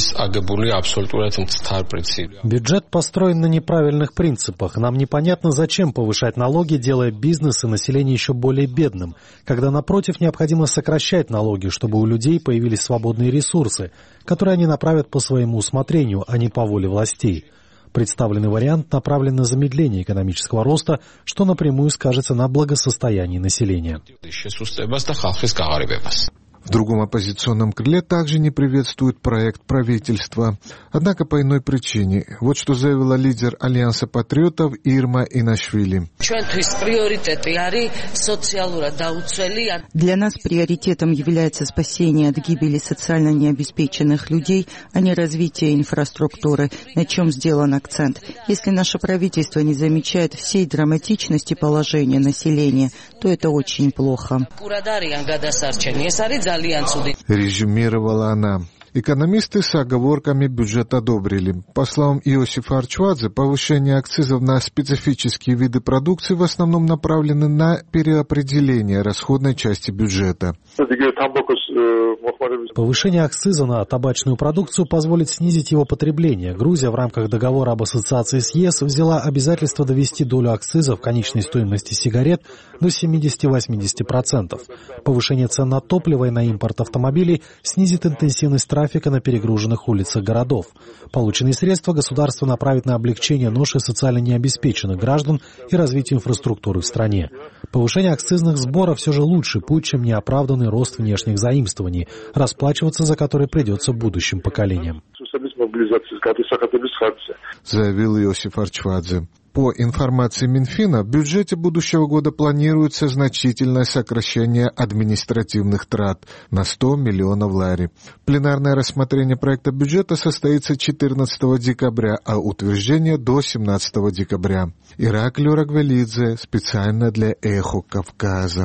Бюджет построен на неправильных принципах. Нам непонятно, зачем повышать налоги, делая бизнес и население еще более бедным, когда, напротив, необходимо сокращать налоги, чтобы у людей появились свободные ресурсы, которые они направят по своему усмотрению, а не по воле властей. Представленный вариант направлен на замедление экономического роста, что напрямую скажется на благосостоянии населения. В другом оппозиционном крыле также не приветствуют проект правительства. Однако по иной причине. Вот что заявила лидер Альянса патриотов Ирма Инашвили. Для нас приоритетом является спасение от гибели социально необеспеченных людей, а не развитие инфраструктуры, на чем сделан акцент. Если наше правительство не замечает всей драматичности положения населения, то это очень плохо. Резюмировала она. Экономисты с оговорками бюджет одобрили. По словам Иосифа Арчвадзе, повышение акцизов на специфические виды продукции в основном направлены на переопределение расходной части бюджета. Повышение акциза на табачную продукцию позволит снизить его потребление. Грузия в рамках договора об ассоциации с ЕС взяла обязательство довести долю акциза в конечной стоимости сигарет до 70-80%. Повышение цен на топливо и на импорт автомобилей снизит интенсивность трафика на перегруженных улицах городов. Полученные средства государство направит на облегчение ноши социально необеспеченных граждан и развитие инфраструктуры в стране. Повышение акцизных сборов все же лучший путь, чем неоправданный рост внешних заимствований, расплачиваться за которые придется будущим поколениям. Заявил Иосиф Арчвадзе. По информации Минфина, в бюджете будущего года планируется значительное сокращение административных трат на 100 миллионов лари. Пленарное рассмотрение проекта бюджета состоится 14 декабря, а утверждение до 17 декабря. Ираклий Рагвелидзе, специально для «Эхо Кавказа».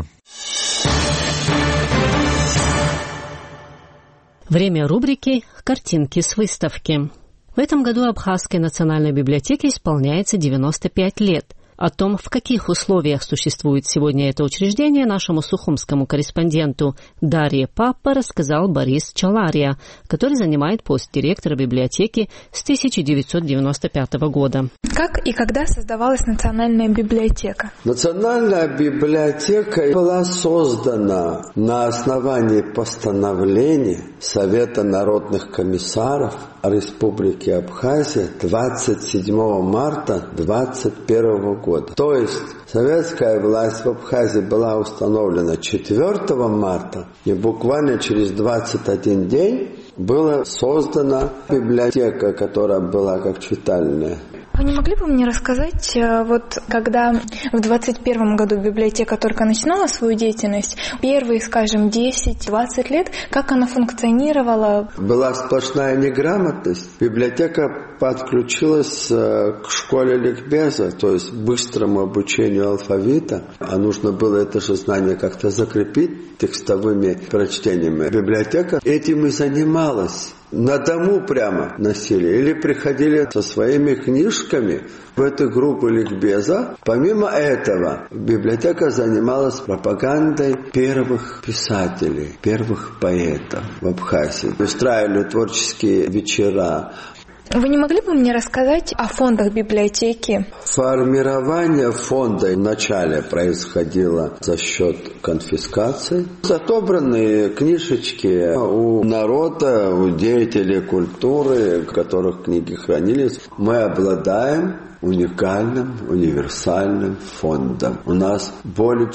Время рубрики «Картинки с выставки». В этом году Абхазской национальной библиотеке исполняется 95 лет. О том, в каких условиях существует сегодня это учреждение, нашему сухумскому корреспонденту Дарье Паппа рассказал Борис Чалария, который занимает пост директора библиотеки с 1995 года. Как и когда создавалась Национальная библиотека? Национальная библиотека была создана на основании постановления Совета народных комиссаров Республики Абхазия 27 марта 2021 года. То есть советская власть в Абхазии была установлена 4 марта, и буквально через 21 день была создана библиотека, которая была как читальная. Вы не могли бы мне рассказать, вот когда в 2021 году библиотека только начинала свою деятельность, первые, скажем, 10-20 лет, как она функционировала? Была сплошная неграмотность. Библиотека подключилась к школе ликбеза, то есть быстрому обучению алфавита. А нужно было это же знание как-то закрепить текстовыми прочтениями. Библиотека этим и занималась. На дому прямо носили или приходили со своими книжками в эту группу ликбеза. Помимо этого, библиотека занималась пропагандой первых писателей, первых поэтов в Абхазии. Устраивали творческие вечера. Вы не могли бы мне рассказать о фондах библиотеки? Формирование фонда вначале происходило за счет конфискации. Отобранные книжечки у народа, у деятелей культуры, у которых книги хранились, мы обладаем уникальным, универсальным фондом. У нас более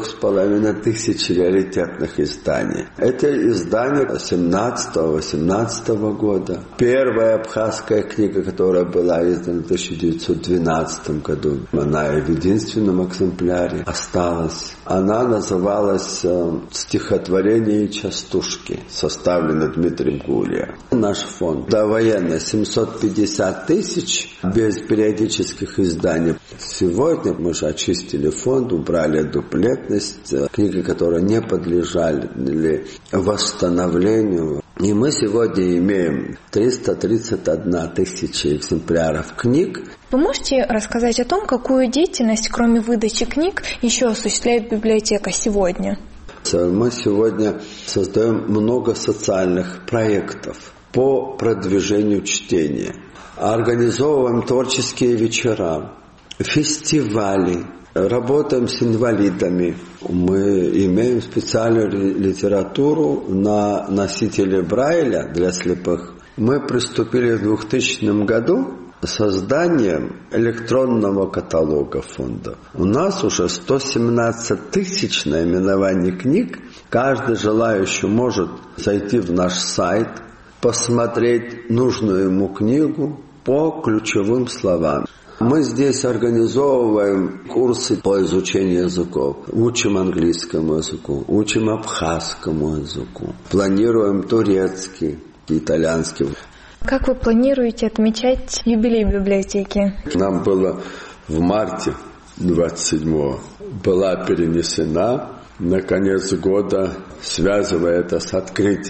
4500 раритетных изданий. Это издания 17-18 года. Первая абхазская книга, которая была издана в 1912 году, она в единственном экземпляре осталась. Она называлась «Стихотворение и частушки», составлена Дмитрием Гурьевым. Наш фонд довоенный 750 тысяч без периодических изданий. Сегодня мы же очистили фонд, убрали дуплетность, книги, которые не подлежали восстановлению. И мы сегодня имеем 331 тысяча экземпляров книг. Вы можете рассказать о том, какую деятельность, кроме выдачи книг, еще осуществляет библиотека сегодня? Мы сегодня создаем много социальных проектов по продвижению чтения. Организовываем творческие вечера, фестивали, работаем с инвалидами. Мы имеем специальную литературу на носителе Брайля для слепых. Мы приступили в 2000 году к созданию электронного каталога фонда. У нас уже 117 тысяч наименований книг. Каждый желающий может зайти в наш сайт, посмотреть нужную ему книгу по ключевым словам. Мы здесь организовываем курсы по изучению языков. Учим английскому языку, учим абхазскому языку. Планируем турецкий, итальянский. Как вы планируете отмечать юбилей библиотеки? Нам было в марте 27-го. Была перенесена на конец года, связывая это с открытием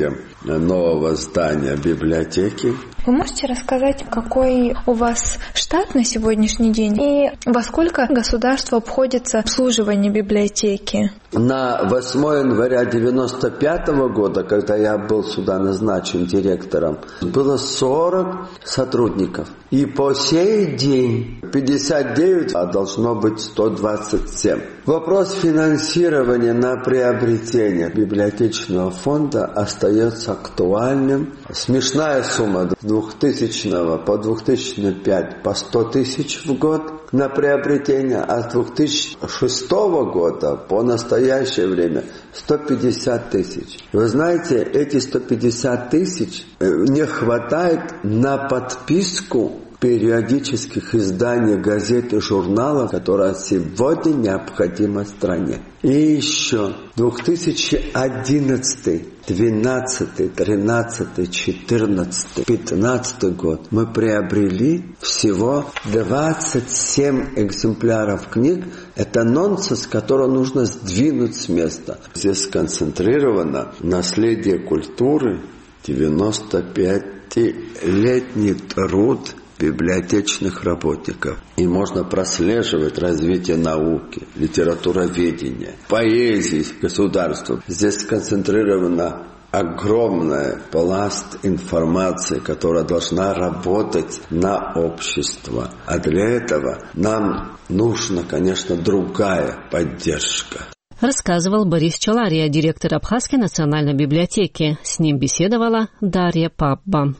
нового здания библиотеки. Вы можете рассказать, какой у вас штат на сегодняшний день и во сколько государство обходится обслуживание библиотеки? На 8 января 1995 года, когда я был сюда назначен директором, было 40 сотрудников. И по сей день 59, а должно быть 127. Вопрос финансирования на приобретение библиотечного фонда остается актуальным. Смешная сумма 2000 по 2005 по 100 тысяч в год на приобретение, а с 2006 года по настоящее время 150 тысяч. Вы знаете, эти 150 тысяч не хватает на подписку периодических изданий газет и журналов, которые сегодня необходимы стране. И еще 2011, 12, 13, 14, 15 год мы приобрели всего 27 экземпляров книг. Это нонсенс, который нужно сдвинуть с места. Здесь сконцентрировано наследие культуры, 95-летний труд библиотечных работников. И можно прослеживать развитие науки, литературоведения, поэзии государства. Здесь сконцентрировано огромный пласт информации, которая должна работать на общество. А для этого нам нужна, конечно, другая поддержка. Рассказывал Борис Чалария, директор Абхазской национальной библиотеки. С ним беседовала Дарья Папба.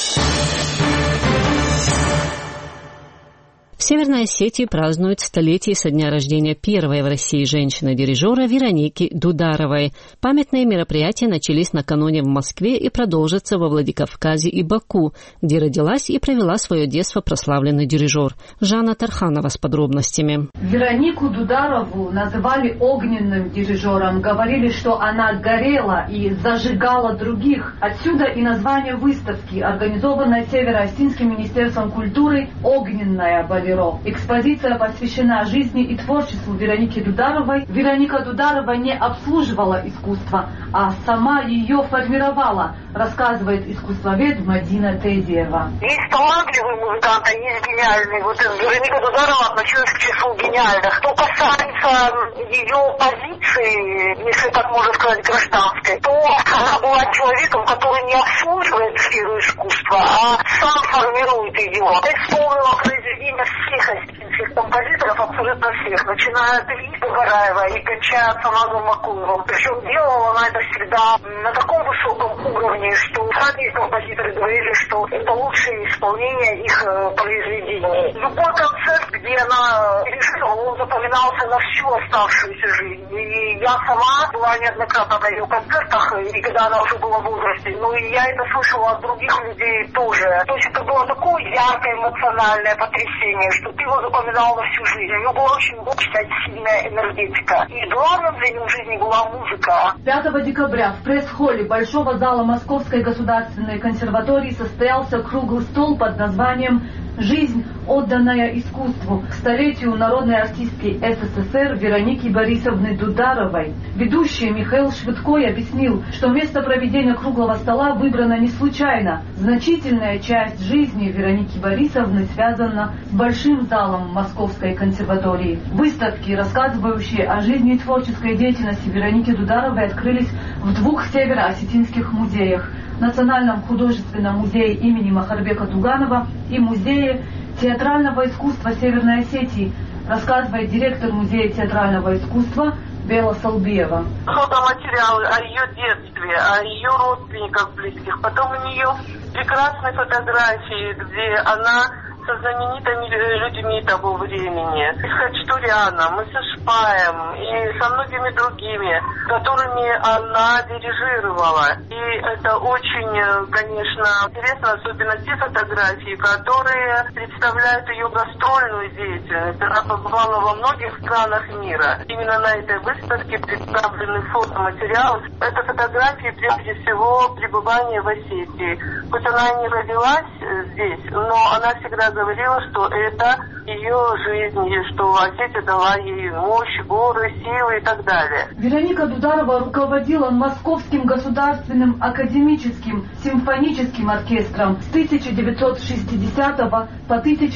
В Северной Осетии празднуют столетие со дня рождения первой в России женщины-дирижера Вероники Дударовой. Памятные мероприятия начались накануне в Москве и продолжатся во Владикавказе и Баку, где родилась и провела свое детство прославленный дирижер. Жанна Тарханова с подробностями. Веронику Дударову называли огненным дирижером. Говорили, что она горела и зажигала других. Отсюда и название выставки, организованной Северо-Осетинским министерством культуры «Огненная балерина». Экспозиция посвящена жизни и творчеству Вероники Дударовой. Вероника Дударова не обслуживала искусство, а сама ее формировала, рассказывает искусствовед Мадина Тедиева. Есть талантливые музыканты, есть гениальные. Вот Вероника Дударова относилась к числу гениальных. Что касается ее позиции, если так можно сказать, гражданской, то она была человеком, который не обслуживает сферу искусства, а сам формирует ее. Я исполнила произведения всех осетинских композиторов, абсолютно всех, начиная от Ильи Багараева и кончая Самазом Макуевым. Причем делала она это всегда на таком высоком уровне, что сами композиторы говорили, что это лучшее исполнение их произведений. Любой концерт, где она дирижировала, он запоминался на всю оставшуюся жизнь. И я сама была неоднократно на ее концертах, и когда она уже была в возрасте, ну и я это слышала от других людей тоже. То есть это было такое яркое эмоциональное потрясение, что ты его запоминал на всю жизнь. У него была очень мощная, сильная энергетика. И главным для него в жизни была музыка. 5 декабря в пресс-холле Большого зала Московской государственной консерватории состоялся круглый стол под названием «Жизнь, отданная искусству» к столетию народной артистки СССР Вероники Борисовны Дударовой. Ведущий Михаил Швыдкой объяснил, что место проведения круглого стола выбрано не случайно. Значительная часть жизни Вероники Борисовны связана с Большим залом Московской консерватории. Выставки, рассказывающие о жизни и творческой деятельности Вероники Дударовой, открылись в 2 северо-осетинских музеях: Национальном художественном музее имени Махарбека Туганова и Музее театрального искусства Северной Осетии, рассказывает директор Музея театрального искусства Бела Салбиева. Фотоматериалы о ее детстве, о ее родственниках близких. Потом у нее прекрасные фотографии, где она со знаменитыми людьми того времени. С Хачатуряном, и со Шпаем, и со многими другими, которыми она дирижировала. И это очень, конечно, интересно, особенно те фотографии, которые представляют ее гастрольную деятельность. Она побывала во многих странах мира. Именно на этой выставке представлены фотоматериалы. Это фотографии, прежде всего, пребывания в Осетии. Хоть она и не родилась здесь, но она всегда говорила, что это ее жизни, что Осетия дала ей мощь, горы, силы и так далее. Вероника Дударова руководила Московским государственным академическим симфоническим оркестром с 1960 по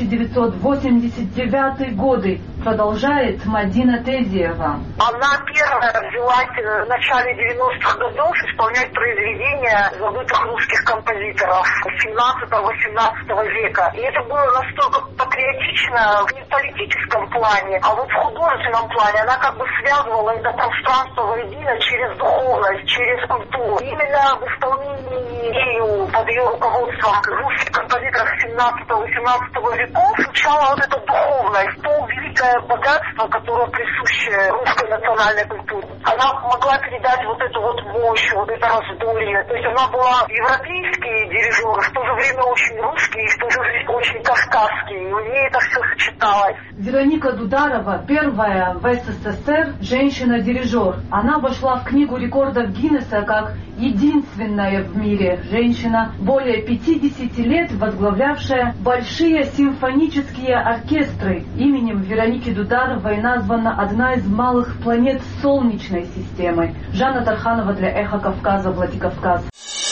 1989 годы, продолжает Мадина Тезиева. Она первая взялась в начале 90-х годов исполнять произведения забытых русских композиторов 17-18 века. И это было настолько патриотично в политическом плане, а вот в художественном плане она как бы связывала это пространство воедино через духовность, через культуру. Именно в исполнении ею под ее руководством русских композиторов 17-18 веков звучала вот эта духовность, то великое богатство, которое присуще русской национальной культуре. Она могла передать вот эту вот мощь, вот это раздолье. То есть она была европейский дирижер, в то же время очень русский, в то же время очень кавказский. И у нее это все сочеталось. Вероника Дударова первая в СССР женщина-дирижер. Она вошла в книгу рекордов Гиннесса как единственная в мире женщина, более 50 лет возглавлявшая большие симфонические оркестры. Именем Вероники Дударовой названа одна из малых планет Солнечной системы. Жанна Тарханова для «Эхо Кавказа», Владикавказ.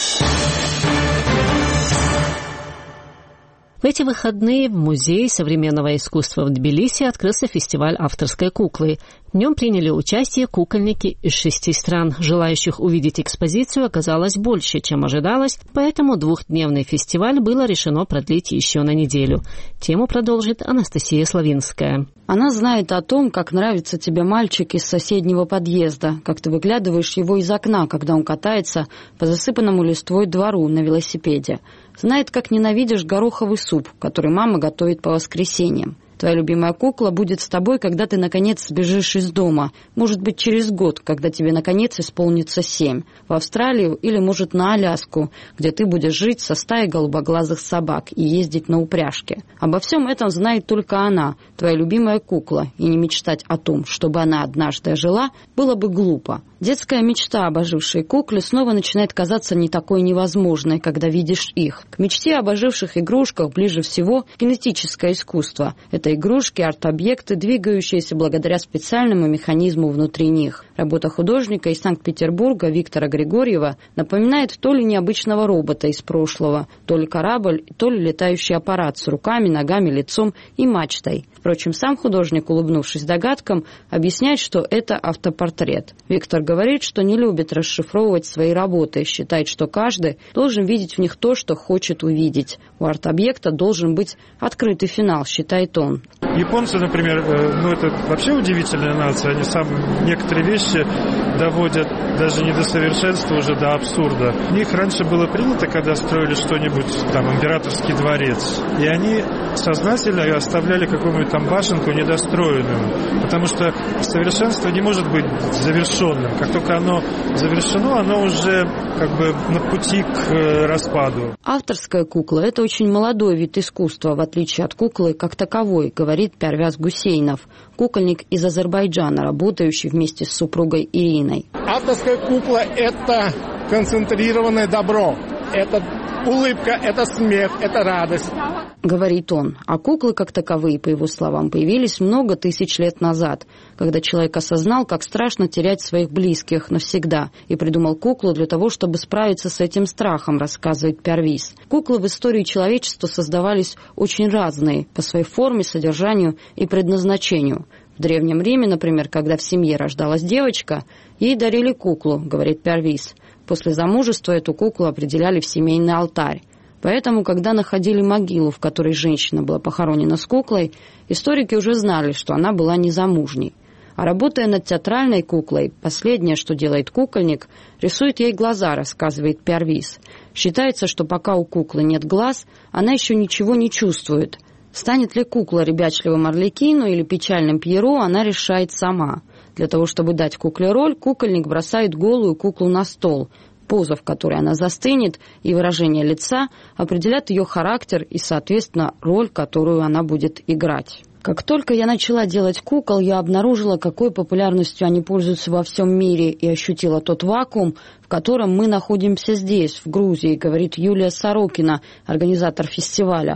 В эти выходные в Музее современного искусства в Тбилиси открылся фестиваль авторской куклы. В нем приняли участие кукольники из 6 стран. Желающих увидеть экспозицию оказалось больше, чем ожидалось, поэтому двухдневный фестиваль было решено продлить еще на неделю. Тему продолжит Анастасия Славинская. Она знает о том, как нравится тебе мальчик из соседнего подъезда, как ты выглядываешь его из окна, когда он катается по засыпанному листвой двору на велосипеде. Знает, как ненавидишь гороховый суп, который мама готовит по воскресеньям. Твоя любимая кукла будет с тобой, когда ты, наконец, сбежишь из дома. Может быть, через год, когда тебе, наконец, исполнится 7. В Австралию или, может, на Аляску, где ты будешь жить со стаей голубоглазых собак и ездить на упряжке. Обо всем этом знает только она, твоя любимая кукла, и не мечтать о том, чтобы она однажды ожила, было бы глупо. Детская мечта об ожившей кукле снова начинает казаться не такой невозможной, когда видишь их. К мечте об оживших игрушках ближе всего кинетическое искусство. Это игрушки, арт-объекты, двигающиеся благодаря специальному механизму внутри них. Работа художника из Санкт-Петербурга Виктора Григорьева напоминает то ли необычного робота из прошлого, то ли корабль, то ли летающий аппарат с руками, ногами, лицом и мачтой. Впрочем, сам художник, улыбнувшись догадкам, объясняет, что это автопортрет. Виктор говорит, что не любит расшифровывать свои работы, считает, что каждый должен видеть в них то, что хочет увидеть. У арт-объекта должен быть открытый финал, считает он. Японцы, например, это вообще удивительная нация. Они некоторые вещи доводят даже не до совершенства, уже до абсурда. У них раньше было принято, когда строили что-нибудь, там, императорский дворец, и они сознательно оставляли какую-нибудь там башенку недостроенную, потому что совершенство не может быть завершенным. Как только оно завершено, оно уже как бы на пути к распаду. Авторская кукла – это очень молодой вид искусства, в отличие от куклы как таковой, говорит Первяз Гусейнов, кукольник из Азербайджана, работающий вместе с супругой Ириной. Авторская кукла – это концентрированное добро, это улыбка, это смех, это радость. Говорит он. А куклы как таковые, по его словам, появились много тысяч лет назад, когда человек осознал, как страшно терять своих близких навсегда, и придумал куклу для того, чтобы справиться с этим страхом, рассказывает Первиз. Куклы в истории человечества создавались очень разные по своей форме, содержанию и предназначению. В Древнем Риме, например, когда в семье рождалась девочка, ей дарили куклу, говорит Первиз. После замужества эту куклу определяли в семейный алтарь. Поэтому, когда находили могилу, в которой женщина была похоронена с куклой, историки уже знали, что она была незамужней. А работая над театральной куклой, последнее, что делает кукольник, рисует ей глаза, рассказывает Первиз. Считается, что пока у куклы нет глаз, она еще ничего не чувствует. Станет ли кукла ребячливым Арлекино или печальным Пьеро, она решает сама. Для того, чтобы дать кукле роль, кукольник бросает голую куклу на стол. Поза, в которой она застынет, и выражение лица определят ее характер и, соответственно, роль, которую она будет играть. Как только я начала делать кукол, я обнаружила, какой популярностью они пользуются во всем мире, и ощутила тот вакуум, в котором мы находимся здесь, в Грузии, говорит Юлия Сорокина, организатор фестиваля.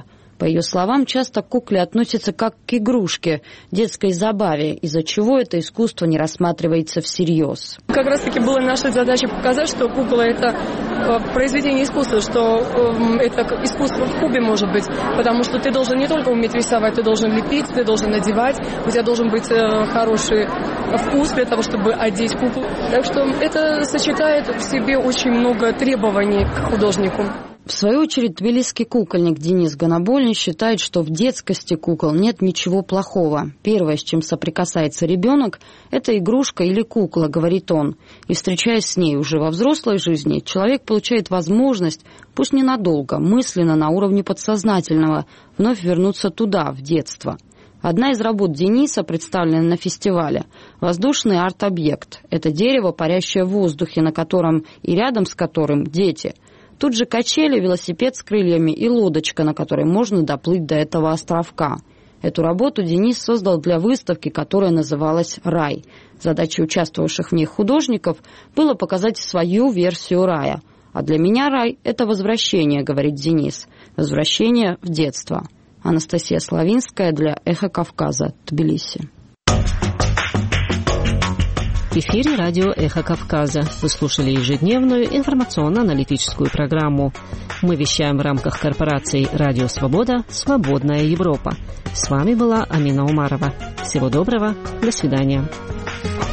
По ее словам, часто к кукле относятся как к игрушке, детской забаве, из-за чего это искусство не рассматривается всерьез. Как раз-таки была наша задача показать, что кукла – это произведение искусства, что это искусство в кубе может быть, потому что ты должен не только уметь рисовать, ты должен лепить, ты должен надевать, у тебя должен быть хороший вкус для того, чтобы одеть куклу. Так что это сочетает в себе очень много требований к художнику. В свою очередь, тбилисский кукольник Денис Гонобольный считает, что в детскости кукол нет ничего плохого. Первое, с чем соприкасается ребенок, это игрушка или кукла, говорит он. И встречаясь с ней уже во взрослой жизни, человек получает возможность, пусть ненадолго, мысленно на уровне подсознательного, вновь вернуться туда, в детство. Одна из работ Дениса, представленная на фестивале, воздушный арт-объект. Это дерево, парящее в воздухе, на котором и рядом с которым дети. Тут же качели, велосипед с крыльями и лодочка, на которой можно доплыть до этого островка. Эту работу Денис создал для выставки, которая называлась «Рай». Задачей участвовавших в ней художников было показать свою версию рая. А для меня рай – это возвращение, говорит Денис. Возвращение в детство. Анастасия Славинская для «Эхо Кавказа», Тбилиси. В эфире радио «Эхо Кавказа». Вы слушали ежедневную информационно-аналитическую программу. Мы вещаем в рамках корпорации «Радио Свобода. Свободная Европа». С вами была Амина Умарова. Всего доброго. До свидания.